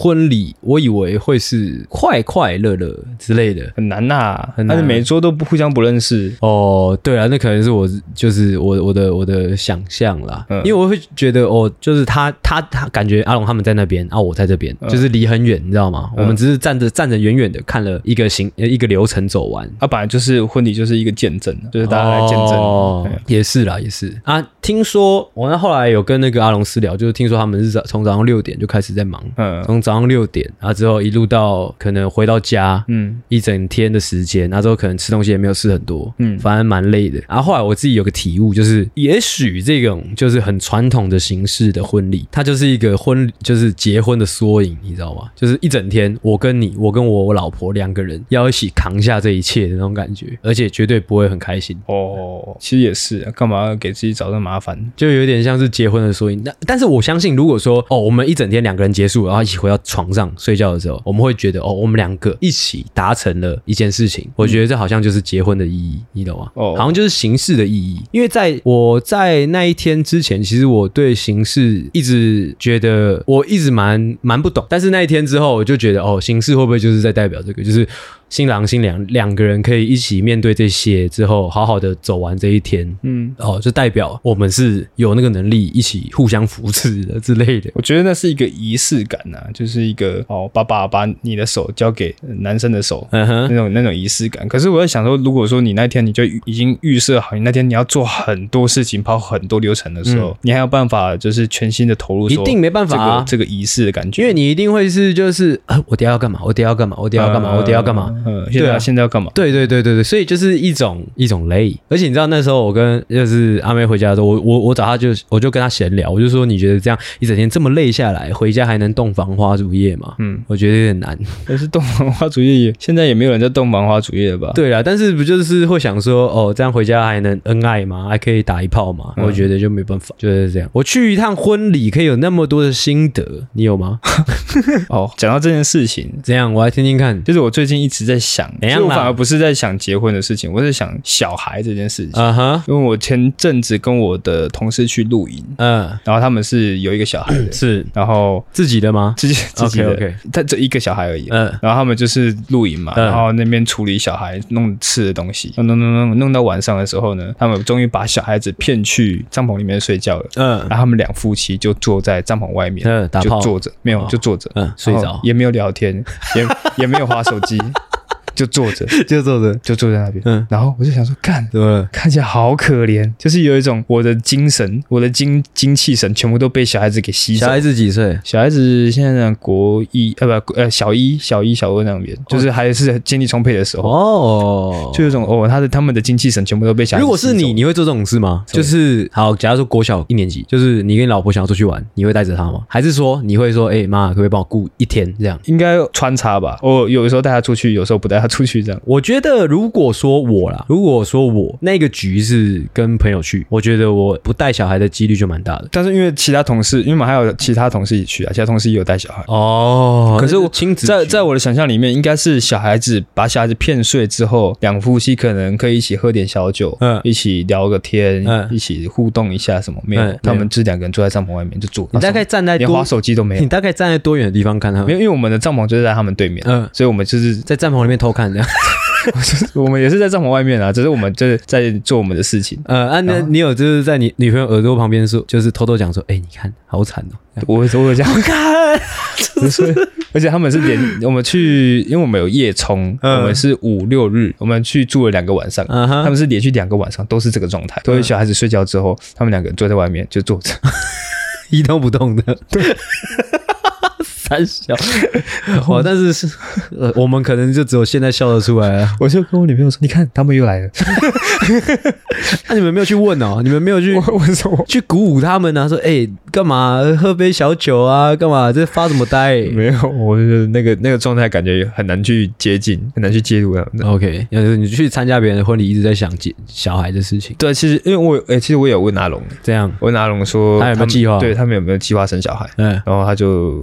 婚礼，我以为会是快快乐乐之类的， 很难很难，每桌都互相不认识。 哦，对啊，那可能是我的想象啦，因为我会觉得就是他感觉阿龙他们在那边啊，我在这边，就是离很远，你知道吗？我们只是站着远远的看了一个流程走完。 本来就是婚礼就是一个见证，就是大家来见证。 也是啦，也是啊。听说我那后来有跟那个阿龙私聊，就是听说他们是从早上6点就开始在忙，从早上6点，然后之后一路到可能回到家，一整天的时间，然后之后可能吃东西也没有吃很多，反正蛮累的。然后后来我自己有个体悟，就是也许这种就是很传统的形式的婚礼，它就是一个就是结婚的缩影，你知道吗？就是一整天，我跟我老婆2个人要一起扛下这一切的那种感觉，而且绝对不会很开心。 其实也是，干嘛要给自己找这麻烦？ 就有点像是结婚的缩影。但是我相信，如果说我们一整天2个人结束，然后一起回到床上睡觉的时候，我们会觉得我们2个一起达成了一件事情。我觉得这好像就是结婚的意义，你懂吗？好像就是形式的意义。因为我在那一天之前，其实我对形式一直觉得我一直蛮不懂。但是那一天之后，我就觉得形式会不会就是在代表这个，就是新郎新娘2个人可以一起面对这些之后，好好的走完这一天。就代表我们是有那个能力一起互相扶持的之类的。 我觉得那是一个仪式感啊，就是一个爸爸把你的手交给男生的手，那种仪式感。可是我在想说，如果说你那天你就已经预设好，你那天你要做很多事情，跑很多流程的时候，你还有办法就是全心的投入， 一定没办法啊， 这个仪式的感觉， 因为你一定会是就是我等一下要干嘛，我等一下要干嘛，我等一下要干嘛，我等一下要干嘛。 现在要干嘛？ 对，所以就是一种累。而且你知道那时候我跟就是阿妹回家的时候，我找她我就跟她闲聊，我就说你觉得这样一整天这么累下来，回家还能洞房花烛夜吗？我觉得有点难。 但是洞房花烛夜现在也没有人在洞房花烛夜了吧？ 对啦，但是不就是会想说这样回家还能恩爱吗？还可以打一炮吗？我觉得就没办法，就是这样。我去一趟婚礼可以有那么多的心得，你有吗？ 讲到这件事情， 这样我来听听看。 就是我最近一直在想，我反而不是在想结婚的事情，我是想小孩这件事情。因为我前阵子跟我的同事去露营，然后他们是有一个小孩的， 是， 然后自己的吗？ 自己的 ，OK， 他只一个小孩而已。然后他们就是露营嘛，然后那边处理小孩弄吃的东西，弄到晚上的时候呢，他们终于把小孩子骗去帐篷里面睡觉了。然后他们2夫妻就坐在帐篷外面， 打炮， 就坐着，没有就坐着， 睡着， 也没有聊天，也没有滑手机。就坐着就坐在那边，然后我就想说，看起来好可怜，就是有一种我的精神，我的精气神全部都被小孩子给吸走。 小孩子几岁？ 小孩子现在国一，小一、小2那边，就是还是精力充沛的时候。就有一种他们的精气神全部都被小孩子吸走。 如果是你会做这种事吗？就是好，假如说国小1年级，就是你跟你老婆想要出去玩，你会带着她吗？还是说你会说，妈，可不可以帮我顾1天这样？ 应该穿插吧。我有的时候带她出去，有时候不带她出去这样。 我觉得如果说我那个局是跟朋友去，我觉得我不带小孩的几率就蛮大的。 但是因为其他同事，因为我们还有其他同事一起去啊，其他同事也有带小孩。可是我亲子在我的想象里面，应该是把小孩子骗睡之后，2夫妻可能可以一起喝点小酒，一起聊个天，一起互动一下什么。没有，他们就是2个人坐在帐篷外面就坐。 你大概站在连滑手机都没有。 你大概站在多远的地方看他们？ 没有，因为我们的帐篷就是在他们对面，所以我们就是在帐篷里面偷看这样。 我们也是在帐篷外面啊，只是我们就是在做我们的事情。 那你有就是在你女朋友耳朵旁边说，就是偷偷讲说，你看好惨哦。 我会这样看，而且他们是我们去，因为我们有夜冲，我们是5、6日，我们去住了2个晚上，他们是连续2个晚上都是这个状态，都是小孩子睡觉之后，他们2个人坐在外面就坐着， 一动不动的。对。三小，但是我们可能就只有现在笑得出来啊。 我就跟我女朋友说：“你看，他们又来了。” 那你们没有去问哦？你们没有去问什么？ 去鼓舞他们啊？说干嘛喝杯小酒啊？干嘛这发什么呆？ 没有，我觉得那个状态感觉很难去接近，很难去介入。 OK， 你去参加别人的婚礼，一直在想小孩的事情。 对，其实因为其实我也有问阿龙， 这样我问阿龙说他有没有计划？ 对他们有没有计划生小孩？然后他好像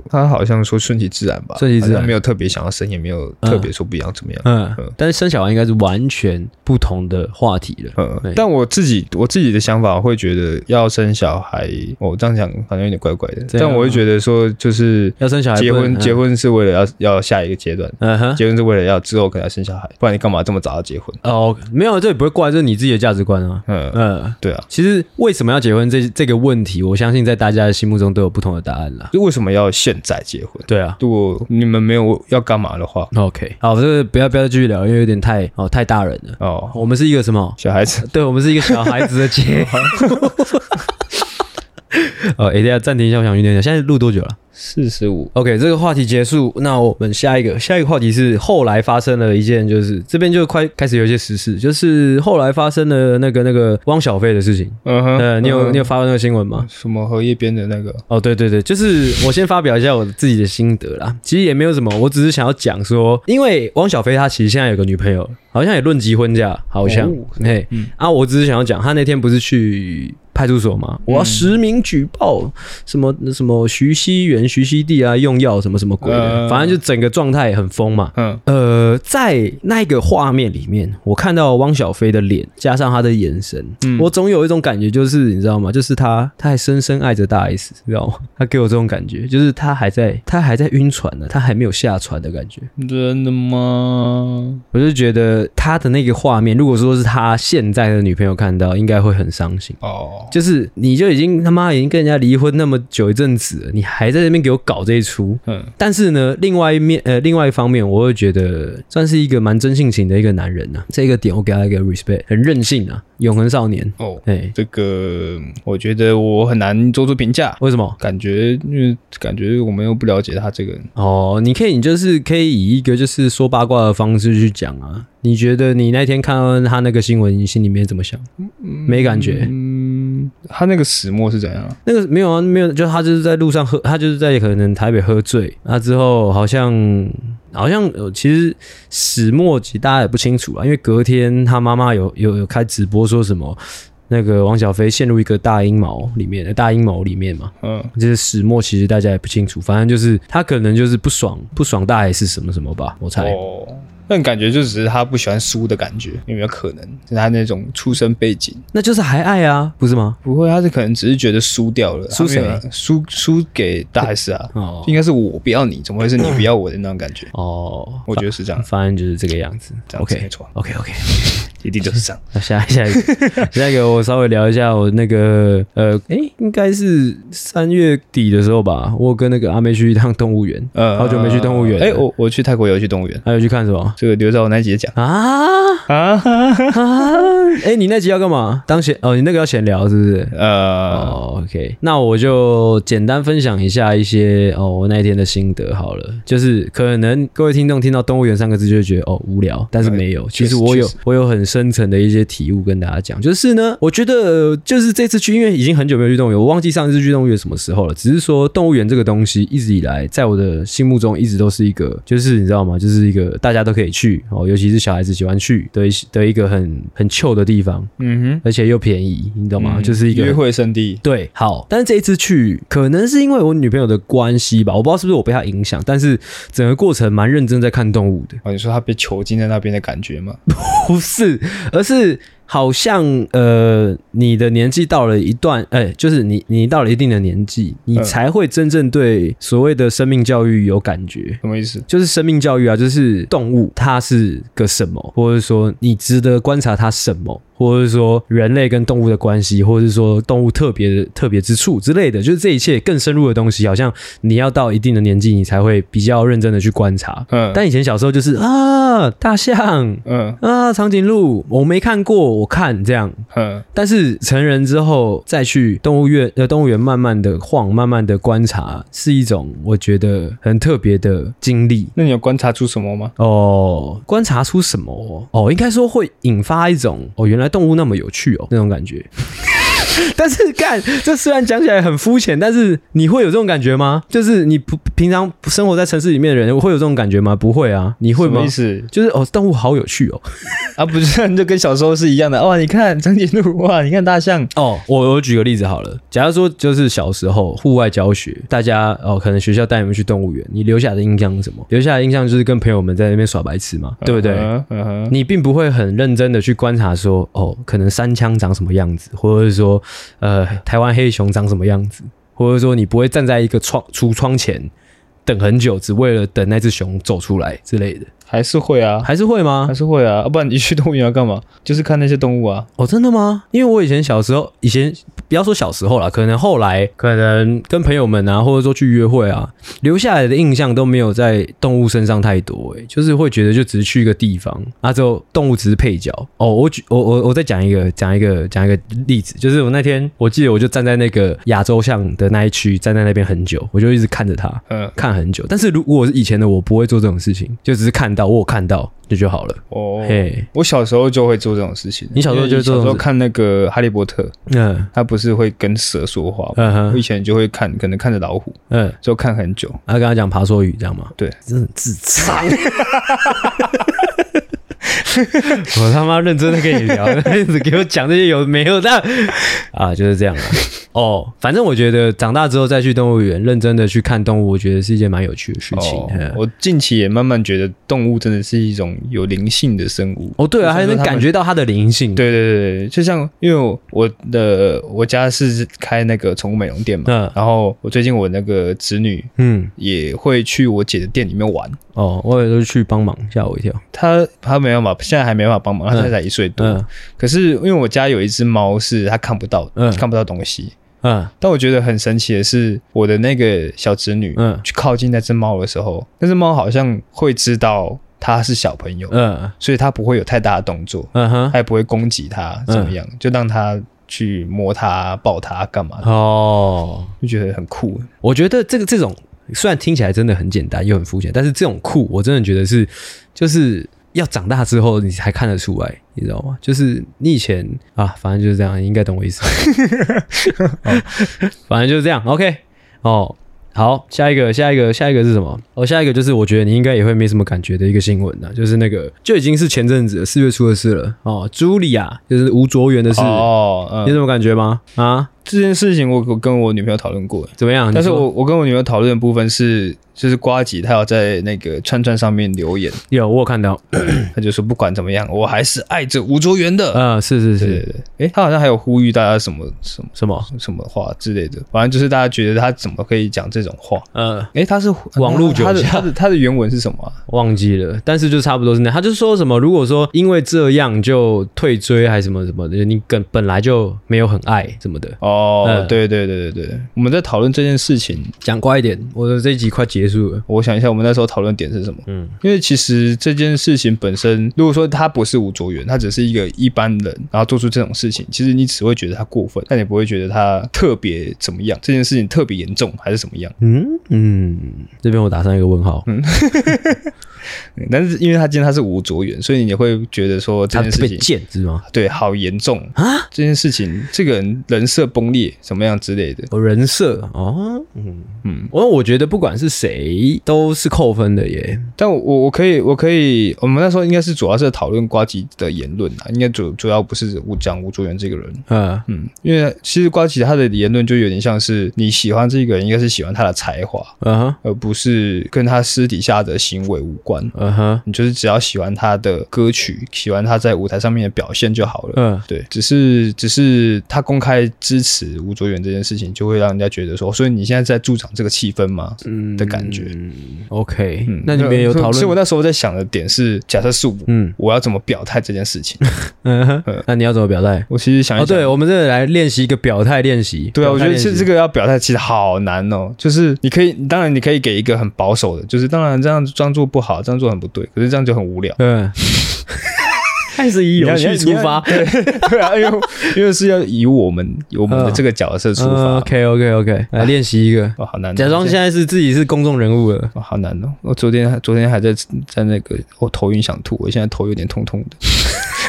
像说顺其自然吧， 顺其自然， 没有特别想要生，也没有特别说不想怎么样。 但是生小孩应该是完全不同的话题了。 但我自己的想法会觉得要生小孩，我这样讲好像有点怪怪的，但我会觉得说就是要生小孩， 结婚是为了要下一个阶段，结婚是为了要之后可能要生小孩，不然你干嘛这么早要结婚？ 哦，没有，这也不会怪，这是你自己的价值观啊。 对啊。 其实为什么要结婚这个问题，我相信在大家的心目中都有不同的答案啦。 就为什么要现在结婚？ 对啊， 如果你们没有要干嘛的话 ，OK， 好，这个不要继续聊，因为有点太大人了。哦，我们是一个什么小孩子？ 对，我们是一个小孩子的节目。等一下暂停一下，我想酝酿一下，现在录多久了 ？45。 OK， 这个话题结束，那我们下一个话题是后来发生了一件，就是这边就快开始有一些时事，就是后来发生了那个汪小菲的事情。你有发过那个新闻吗？ 什么荷叶边的那个？ 哦，对，就是我先发表一下我自己的心得啦。其实也没有什么，我只是想要讲说，因为汪小菲他其实现在有个女朋友，好像也论及婚嫁，好像。我只是想要讲，他那天不是去派出所嘛，我要实名举报什么徐熙媛、徐熙娣啊，用药什么什么鬼的，反正就整个状态很疯嘛。在那个画面里面，我看到汪小菲的脸加上他的眼神，我总有一种感觉，就是你知道吗？就是他还深深爱着大 S， 你知道吗？他给我这种感觉，就是他还在晕船呢，他还没有下船的感觉。 真的吗？ 我就觉得他的那个画面，如果说是他现在的女朋友看到，应该会很伤心。就是你就已经他妈已经跟人家离婚那么久一阵子了，你还在那边给我搞这一出。但是呢，另外一方面，我会觉得算是一个蛮真性情的一个男人啊。这个点我给他一个 respect， 很任性啊，永恒少年。 这个我觉得我很难做出评价。 为什么？ 感觉我们又不了解他这个人。 你就是可以以一个就是说八卦的方式去讲啊。你觉得你那天看到他那个新闻，你心里面怎么想？没感觉。 他那个始末是怎样？ 那个没有，就他就是在路上喝，他就是在可能台北喝醉，之后好像其实始末其实大家也不清楚啊，因为隔天他妈妈有开直播说什么。那个汪小菲陷入一个大阴谋里面嘛，就是始末其实大家也不清楚，反正就是他可能就是不爽大 S 什么什么吧，我猜。 但感觉就只是他不喜欢输的感觉，有没有可能是他那种出身背景？ 那就是还爱啊，不是吗？ 不会，他是可能只是觉得输掉了。 输谁？ 输给大 S 啊！应该是我不要你，怎么会是你不要我的那种感觉？我觉得是这样， 反正就是这个样子。 OK， 没错。OK， 一定就是这样。 那下一个，我稍微聊一下我那个应该是3月底的时候吧，我跟那个阿妹去一趟动物园，好久没去动物园。 我去泰国有去动物园， 还有去看什么？ 这个留在我那集讲你那集要干嘛？你那个要闲聊是不是？OK， 那我就简单分享一下一些我那一天的心得好了。就是可能各位听众听到动物园3个字就会觉得无聊，但是没有，其实我有很深层的一些体悟跟大家讲。就是呢，我觉得就是这次去，因为已经很久没有去动物园，我忘记上次去动物园什么时候了。只是说动物园这个东西一直以来在我的心目中一直都是一个，就是你知道吗？就是一个大家都可以去尤其是小孩子喜欢去的一个很chill的地方，而且又便宜，你懂吗？就是一个约会圣地。 对，好，但是这一次去，可能是因为我女朋友的关系吧，我不知道是不是我被她影响，但是整个过程蛮认真在看动物的。 你说她被囚禁在那边的感觉吗？ 不是，而是好像你的年纪到了一段，就是你到了一定的年纪，你才会真正对所谓的生命教育有感觉。 什么意思？ 就是生命教育啊，就是动物它是个什么，或者说你值得观察它什么，或者是说人类跟动物的关系，或者是说动物特别之处之类的，就是这一切更深入的东西，好像你要到一定的年纪，你才会比较认真的去观察。但以前小时候就是大象，长颈鹿，我没看过，我看这样。但是成人之后再去动物园慢慢的晃，慢慢的观察，是一种我觉得很特别的经历。 那你有观察出什么吗？ 观察出什么？应该说会引发一种原来动物那么有趣那种感觉。 但是干，这虽然讲起来很肤浅，但是你会有这种感觉吗？就是你平常生活在城市里面的人会有这种感觉吗？不会啊，你会吗？ 什么意思？ 就是动物好有趣哦。 啊，不是，就跟小时候是一样的。哇，你看长颈鹿，哇，你看大象。 我举个例子好了，假如说就是小时候户外教学，大家可能学校带你们去动物园，你留下的印象是什么？留下的印象就是跟朋友们在那边耍白痴嘛，对不对？你并不会很认真的去观察说，可能山羌长什么样子，或者是说台湾黑熊长什么样子，或者说你不会站在一个橱窗前等很久，只为了等那只熊走出来之类的。 还是会啊， 还是会吗？ 还是会啊，不然你去动物园要干嘛？就是看那些动物啊。 真的吗？因为我以前不要说小时候啦，可能后来可能跟朋友们啊，或者说去约会啊，留下来的印象都没有在动物身上太多就是会觉得就只是去一个地方啊，之后动物只是配角。我再讲一个例子，就是我那天我记得我就站在那个亚洲象的那一区，站在那边很久，我就一直看着它，看很久。但是如果是以前的我，不会做这种事情，就只是看到我有看到就好了。 我小时候就会做这种事情。 你小时候就做这种事？小时候看那个哈利波特，他不是会跟蛇说话吗？我以前就会看，可能看着老虎，就看很久。 跟他讲爬梭语，这样吗？ 对， 真的很智障。我他妈认真的跟你聊，一直给我讲这些有没有的啊，就是这样啦。反正我觉得长大之后再去动物园认真的去看动物，我觉得是一件蛮有趣的事情。 我近期也慢慢觉得动物真的是一种有灵性的生物。 对啊，还能感觉到它的灵性。 对，就像因为我家是开那个宠物美容店嘛，然后我最近我那个侄女也会去我姐的店里面玩。 我也都去帮忙，吓我一跳。 他没办法，现在还没办法帮忙，他现在才1岁多。可是因为我家有一只猫是他看不到东西。但我觉得很神奇的是，我的那个小侄女去靠近那只猫的时候，那只猫好像会知道它是小朋友，所以它不会有太大的动作，它也不会攻击它怎么样，就让它去摸它、抱它干嘛的。就觉得很酷。 我觉得这种虽然听起来真的很简单又很肤浅，但是这种酷我真的觉得就是要长大之后你才看得出来，你知道吗？就是你以前反正就是这样，你应该懂我意思。反正就是这样 ，OK。好，下一个是什么？下一个就是我觉得你应该也会没什么感觉的一个新闻啊，就是那个就已经是前阵子4月初的事了茱莉亚就是吴卓源的事。你有什么感觉吗？ 这件事情我跟我女朋友讨论过， 怎么样？ 但是我跟我女朋友讨论的部分是，就是呱吉他要在那个串上面留言， 我有看到， 他就说不管怎么样，我还是爱着吴卓源的。 是， 对，他好像还有呼吁大家什么话之类的，反正就是大家觉得他怎么可以讲这种话？他是网络酒驾， 他的原文是什么忘记了，但是就差不多是那，他就说什么，如果说因为这样就退追还是什么什么的，你本来就没有很爱什么的。 对，我们在讨论这件事情， 讲快一点，我的这一集快结束了。 我想一下，我们那时候讨论点是什么？因为其实这件事情本身，如果说他不是吴卓源，他只是一个一般人，然后做出这种事情，其实你只会觉得他过分，但你不会觉得他特别怎么样，这件事情特别严重还是怎么样？ 这边我打上一个问号。 但是因为他今天他是吴卓源，所以你会觉得说这件事情他被剑是吗？ 对，好严重啊！这件事情，这个人设崩裂，怎么样之类的？ 人设我觉得不管是谁都是扣分的耶。 但我可以，我们那时候应该是主要是讨论呱吉的言论啊，应该主要不是讲吴卓源这个人。因为其实呱吉他的言论就有点像是你喜欢这个人，应该是喜欢他的才华，而不是跟他私底下的行为无关。你就是只要喜欢他的歌曲，喜欢他在舞台上面的表现就好了。对，只是他公开支持吴卓源这件事情，就会让人家觉得说，所以你现在在助长这个气氛吗？的感觉。 OK，那你们有讨论？ 所以我那时候在想的点是，假设是我要怎么表态这件事情？ 那你要怎么表态？ 我其实想一想， 对，我们这来练习一个表态练习。 对啊，我觉得这个要表态其实好难哦。就是当然你可以给一个很保守的，就是当然这样做不好，这样做很不对，可是这样就很无聊。 还是以有趣出发， 对啊，因为是要以我们的这个角色出发。 OK， 来练习一个。 好难， 假装现在是自己是公众人物了。 好难哦！我昨天还在那个，我头晕想吐，我现在头有点痛痛的。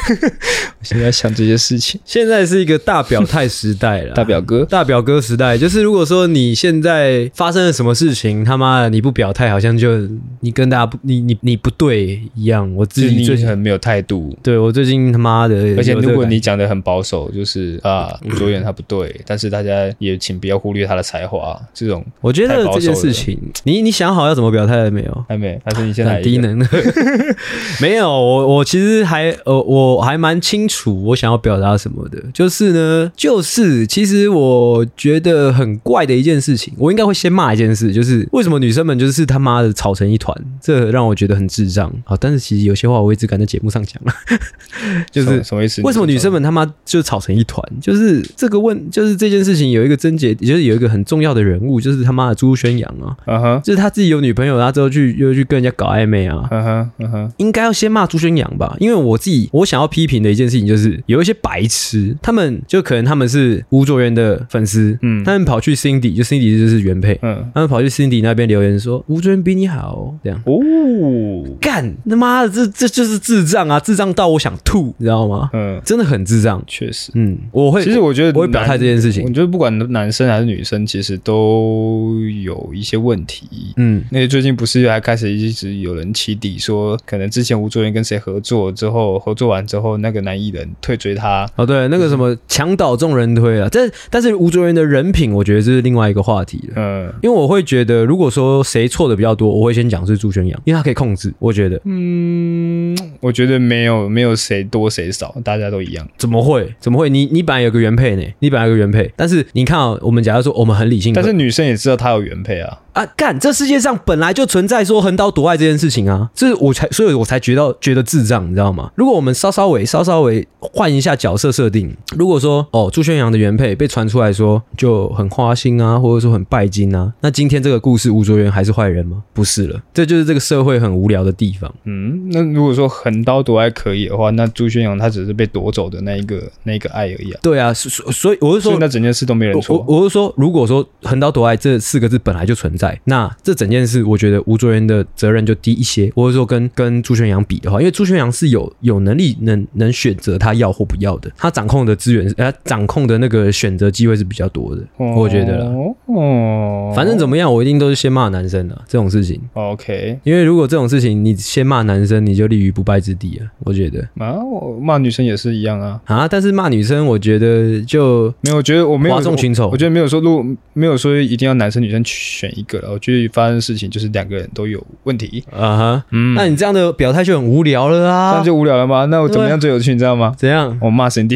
我现在想这些事情， 现在是一个大表态时代了， 大表哥时代，就是如果说你现在发生了什么事情，他妈的你不表态，好像就你跟大家你不对一样。我自己最近很没有态度， 对我最近他妈的， 而且如果你讲的很保守，就是吴卓源他不对，但是大家也请不要忽略他的才华，这种我觉得这件事情，你想好要怎么表态了没有？ 还没，还是你现在很低能的？没有，我其实我还蛮清楚我想要表达什么的，就是其实我觉得很怪的一件事情，我应该会先骂一件事，就是为什么女生们就是他妈的吵成一团，这让我觉得很智障。好，但是其实有些话我一直敢在节目上讲了，就是什么意思？ 为什么女生们他妈就吵成一团？就是就是这件事情有一个症结，就是有一个很重要的人物，就是他妈的朱宣阳啊，就是他自己有女朋友，然后之后又去跟人家搞暧昧啊，应该要先骂朱宣阳吧？因为我想要批评的一件事情就是有一些白痴，他们就可能他们是吴卓源的粉丝，他们跑去 Cindy 就是原配，他们跑去 Cindy 那边留言说吴卓源比你好，这样干他妈的这就是智障啊！智障到我想吐，你知道吗？真的很智障， 确实， 其实我觉得我会表态这件事情。 我觉得不管男生还是女生，其实都有一些问题。那些最近不是还开始一直有人起底说，可能之前吴卓源跟谁合作完之后，那个男艺人退追他。哦， 对，那个什么墙倒众人推啊，但是吴卓源的人品，我觉得这是另外一个话题了。因为我会觉得，如果说谁错的比较多，我会先讲是朱宣阳，因为他可以控制。我觉得， 我觉得没有谁多谁少，大家都一样。 怎么会？你本来有个原配呢？但是你看我们假如说我们很理性， 但是女生也知道他有原配啊。 干，这世界上本来就存在说横刀夺爱这件事情啊，所以我才觉得智障，你知道吗？如果我们稍稍微换一下角色设定，如果说朱宣阳的原配被传出来说就很花心啊，或者说很拜金啊，那今天这个故事吴卓源还是坏人吗？不是了，这就是这个社会很无聊的地方。 那如果说横刀夺爱可以的话，那朱宣阳他只是被夺走的那一个爱而已啊。 对啊，所以我是说， 那整件事都没人错。 我是说，如果说横刀夺爱这4个字本来就存在，那这整件事我觉得吴卓源的责任就低一些。或者说跟朱宣阳比的话，因为朱宣阳是有能力能选择他要或不要的，他掌控的资源，掌控的那个选择机会是比较多的，我觉得啦。反正怎么样，我一定都是先骂男生的这种事情。 OK， 因为如果这种事情你先骂男生，你就立于不败之地啊，我觉得。 我骂女生也是一样啊。 但是骂女生，我觉得就没有，我觉得我没有哗众取宠。 我觉得没有说一定要男生女生选一个了。我觉得发生的事情就是2个人都有问题。 那你这样的表态就很无聊了啊。 这样就无聊了吗？那我怎么样最有趣？你知道吗？ 怎样？ 我骂Cindy。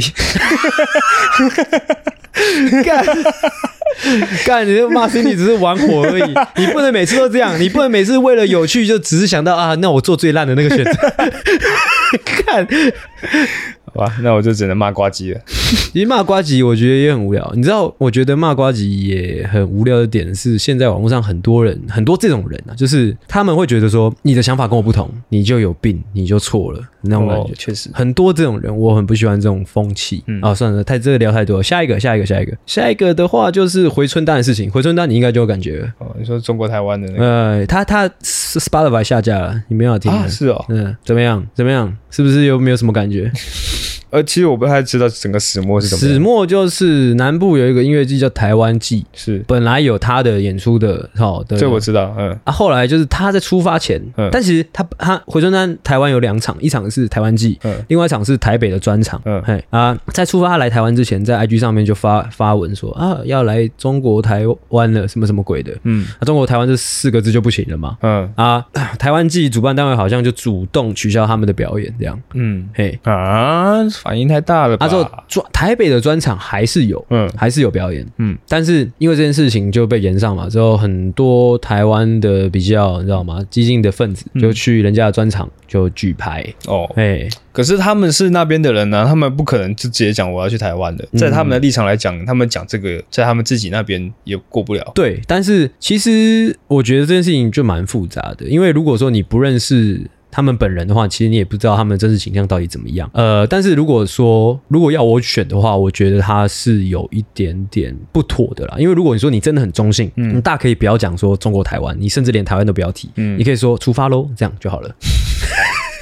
干，你就骂Cindy只是玩火而已，你不能每次都这样，你不能每次为了有趣就只是想到那我做最烂的那个选择。干。 好吧，那我就只能骂呱吉了。 其实骂呱吉我觉得也很无聊，你知道，我觉得骂呱吉也很无聊的点是，现在网络上很多这种人啊，就是他们会觉得说你的想法跟我不同，你就有病，你就错了那种感觉。 确实， 很多这种人，我很不喜欢这种风气。算了，这个聊太多了，下一个的话就是回春丹的事情。回春丹你应该就有感觉了。 你说中国台湾的那个？ 他 Spotify 下架了，你没有听啊？ 是哦。 怎么样？是不是有没有什么感觉？ 其实我不太知道整个始末是怎么样。 始末就是南部有一个音乐季叫台湾季， 是本来有他的演出的， 这我知道， 后来就是他在出发前，但其实他回春丹台湾有2场，一场是台湾季，另外一场是台北的专场，在出发他来台湾之前，在 IG 上面就发文说要来中国台湾了，什么什么鬼的，中国台湾这4个字就不行了嘛，台湾季主办单位好像就主动取消他们的表演，这样， 反应太大了吧？ 之后台北的专场还是有表演，但是因为这件事情就被延上嘛，之后很多台湾的比较你知道吗，激进的分子就去人家的专场就举牌可是他们是那边的人呢，他们不可能就直接讲我要去台湾的，在他们的立场来讲，他们讲这个在他们自己那边也过不了。 对，但是其实我觉得这件事情就蛮复杂的，因为如果说你不认识他们本人的话，其实你也不知道他们真实倾向到底怎么样。但是如果要我选的话，我觉得他是有一点点不妥的啦。因为如果你说你真的很中性，你大可以不要讲说中国台湾，你甚至连台湾都不要提，你可以说出发咯，这样就好了。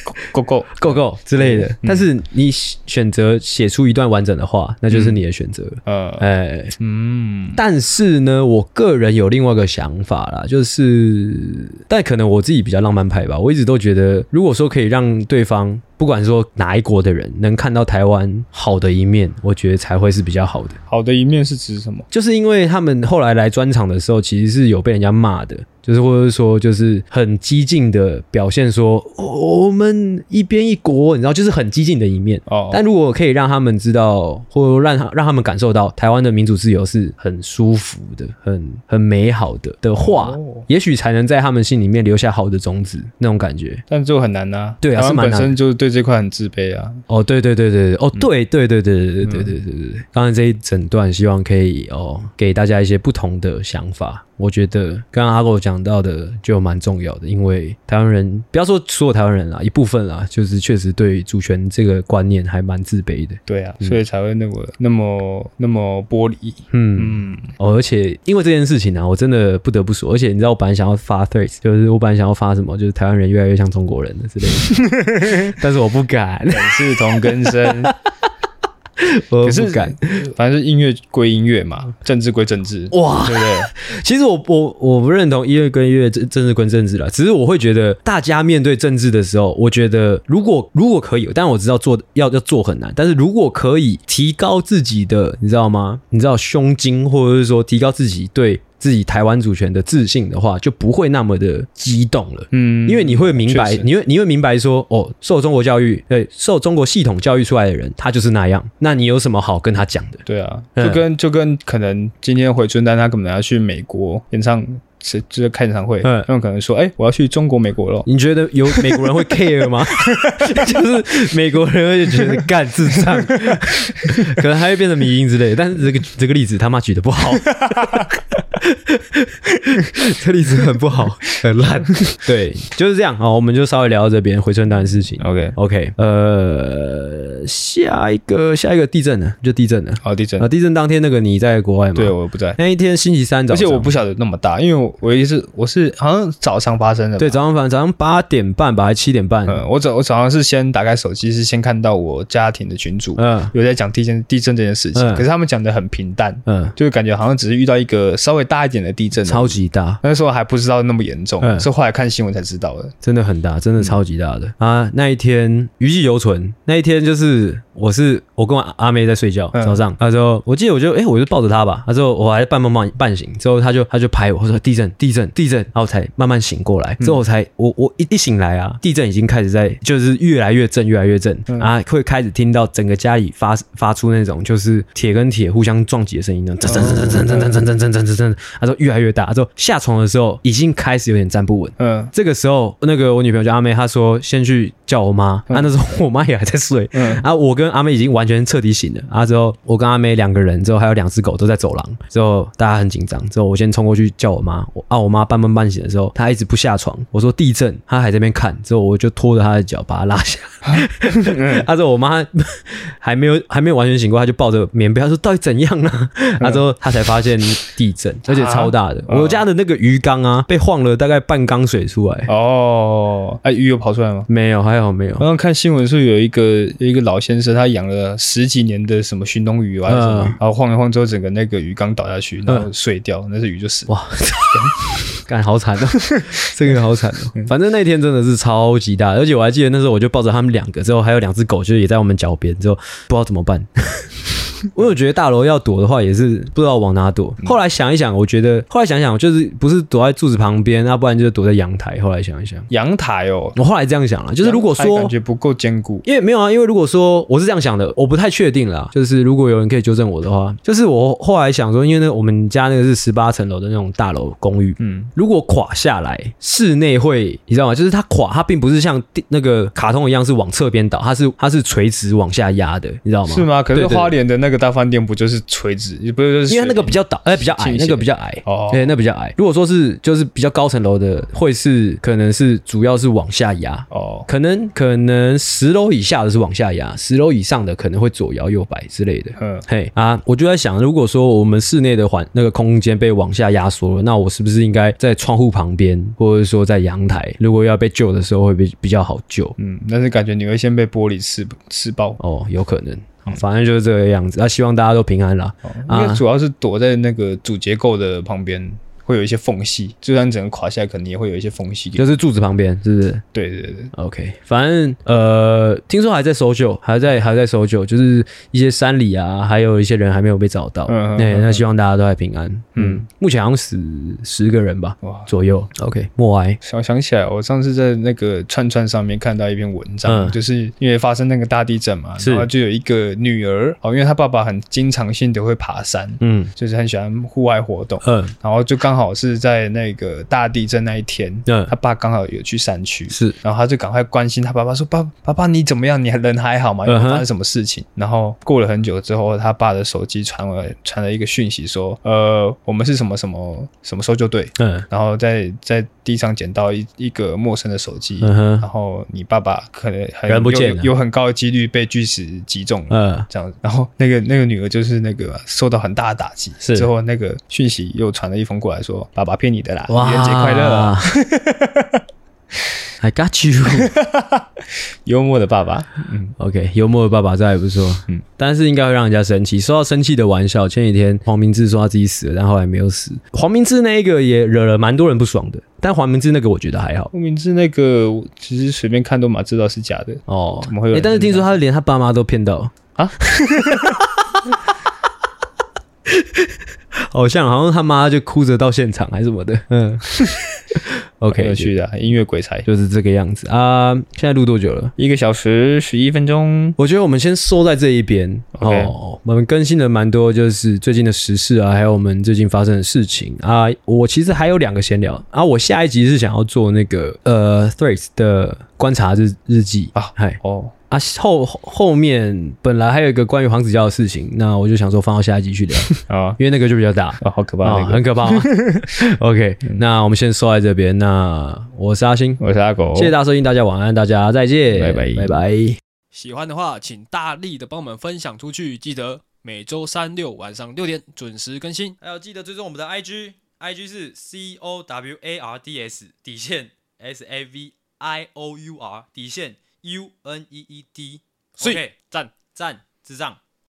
够之类的。但是你选择写出一段完整的话，那就是你的选择。但是呢，我个人有另外一个想法啦，但可能我自己比较浪漫派吧，我一直都觉得，如果说可以让对方不管说哪一国的人能看到台湾好的一面，我觉得才会是比较好的。 好的一面是指什么？ 就是因为他们后来来专场的时候，其实是有被人家骂的，就是或者说就是很激进的表现说，我们一边一国，你知道，就是很激进的一面。但如果可以让他们知道，或让他们感受到台湾的民主自由是很舒服的、很美好的话，也许才能在他们心里面留下好的种子那种感觉。 但就很难啊， 对啊，是蛮难的。 本身就对这块很自卑啊。 对，刚才这一整段希望可以给大家一些不同的想法。我觉得刚刚阿狗讲到的就蛮重要的，因为台湾人，不要说所有台湾人啦，一部分啦，就是确实对主权这个观念还蛮自卑的。 对啊，所以才会那么玻璃。 而且因为这件事情啊，我真的不得不说，而且你知道我本来想要发 threads， 就是我本来想要发什么，就是台湾人越来越像中国人的之类的，但是我不敢。 本是同根生。 我不敢， 反正是音乐归音乐嘛，政治归政治，哇，对不对？ 其实我不认同音乐归音乐，政治归政治啦。只是我会觉得，大家面对政治的时候，我觉得如果可以，但我知道要做很难。但是如果可以提高自己的，你知道吗？你知道胸襟，或者是说提高自己对自己台湾主权的自信的话，就不会那么的激动了。因为你会明白，你会明白说，受中国教育，受中国系统教育出来的人，他就是那样。那你有什么好跟他讲的？ 对啊，就跟可能今天回春丹他可能要去美国演唱。就是开演唱会，他们可能说，我要去中国美国了。 你觉得有美国人会 care 吗？就是美国人会觉得干智障，可能还会变成迷因之类的。但是这个例子他妈举得不好，这例子很不好，很烂。对，就是这样我们就稍微聊到这边回春丹的事情。OK， 下一个地震了，就地震了。 地震地震当天那个你在国外吗？ 对，我不在。 那一天星期三早上， 而且我不晓得那么大，因为我是好像早上发生的吧。 对，早上8点半吧，还7点半。 我早上是先打开手机，是先看到我家庭的群组，有在讲地震这件事情，可是他们讲的很平淡，就感觉好像只是遇到一个稍微大一点的地震， 超级大。 那时候还不知道那么严重，是后来看新闻才知道的。 真的很大，真的超级大的那一天余悸犹存。那一天就是我跟阿妹在睡觉，早上，之后我记得我就抱着她吧，之后我还半醒，之后她就拍我说地震，然后才慢慢醒过来。之后我一醒来地震已经开始就是越来越震会开始听到整个家里发出那种就是铁跟铁互相撞击的声音，震，他说越来越大。之后下床的时候已经开始有点站不稳。这个时候那个我女朋友叫阿妹，她说先去叫我妈。那时候我妈也还在睡。我跟阿妹已经完全彻底醒了。之后我跟阿妹2个人，之后还有2只狗都在走廊。之后大家很紧张。之后我先冲过去叫我妈。我妈半梦半醒的时候，她一直不下床。我说地震，她还在那边看。之后我就拖着她的脚把她拉下。之后我妈还没有完全醒过，她就抱着棉被，她说到底怎样呢？之后她才发现地震，而且超大的。我家的那个鱼缸被晃了大概半缸水出来。 鱼有跑出来吗？ 没有，还好没有。 刚刚看新闻说有一个老先生，他养了10几年的什么寻龙鱼然后晃一晃之后，整个那个鱼缸倒下去，然后碎掉，那只鱼就死了。哇，干好惨这个好惨反正那天真的是超级大，而且我还记得那时候我就抱着他们2个，之后还有2只狗，就是也在我们脚边，之后不知道怎么办。我有觉得大楼要躲的话也是不知道往哪躲。后来想一想，我就是不是躲在柱子旁边，不然就是躲在阳台。后来想一想， 阳台我后来这样想了，就是如果说感觉不够坚固， 因为如果说我是这样想的，我不太确定啦。就是如果有人可以纠正我的话，就是我后来想说，因为我们家那个是18层楼的那种大楼公寓，如果垮下来，室内会你知道吗？就是它垮，它并不是像那个卡通一样是往侧边倒，它是垂直往下压的，你知道吗？ 是吗？可是花莲的那个大饭店不就是垂直，不是就是因为那个比较比较矮，那个比较矮哦，对，那比较矮。如果说是就是比较高层楼的，会是可能是主要是往下压哦，可能10楼以下的是往下压，10楼以上的可能会左摇右摆之类的。嘿啊，我就在想，如果说我们室内的那个空间被往下压缩了，那我是不是应该在窗户旁边，或者说在阳台，如果要被救的时候会比较好救？ 但是感觉你会先被玻璃吃爆哦，有可能。反正就是这个样子，希望大家都平安啦。 因为主要是躲在那个主结构的旁边，会有一些缝隙，就算整个垮下来，肯定也会有一些缝隙。 就是柱子旁边，是不是？ 对。 OK， 反正听说还在搜救，还在搜救，就是一些山里啊，还有一些人还没有被找到。那希望大家都还平安。目前好像死10个人吧，左右。OK， 默哀。 想起来，我上次在那个串上面看到一篇文章，就是因为发生那个大地震嘛，然后就有一个女儿，因为她爸爸很经常性的会爬山，就是很喜欢户外活动，然后就刚好是在那个大地震那一天，他爸刚好有去山区， 是， 然后他就赶快关心他爸爸说：“爸爸你怎么样？你人还好吗？有发生什么事情？”然后过了很久之后，他爸的手机传了一个讯息说：“我们是什么搜救队，然后在地上捡到一个陌生的手机，然后你爸爸可能人不见了， 有很高的几率被巨石击中，这样子。然后那个女儿就是那个受到很大的打击，之后那个讯息又传了一封过来说：爸爸骗你的啦，愚人节快乐啊！” I got you 幽默的爸爸 ，OK， 幽默的爸爸这还不错，但是应该会让人家生气。说到生气的玩笑，前几天黄明志说他自己死了，但后来没有死。黄明志那一个也惹了蛮多人不爽的，但黄明志那个我觉得还好。 黄明志那个其实随便看都马知道是假的哦， 怎么会有？ 但是听说他连他爸妈都骗到啊。好像他妈就哭着到现场还是什么的，OK， 很有趣的音乐鬼才就是这个样子啊。现在录多久了 ？1个小时11分钟。 我觉得我们先收在这一边我们更新了蛮多，就是最近的时事啊，还有我们最近发生的事情啊。我其实还有2个闲聊啊。我下一集是想要做那个Threads 的观察日记啊，后面本来还有一个关于黄子佼的事情，那我就想说放到下一集去聊因为那个就比较大好可怕， 很可怕OK， 那我们先收在这边。那我是阿星， 我是阿狗， 谢谢大家收听，大家晚安，大家再见，拜拜。 喜欢的话，请大力的帮我们分享出去，记得每周3、6晚上6点准时更新， 还有记得追踪我们的 IG 是 COWARDS 底线 SAVIOUR 底线UNEED， OK， 赞智障。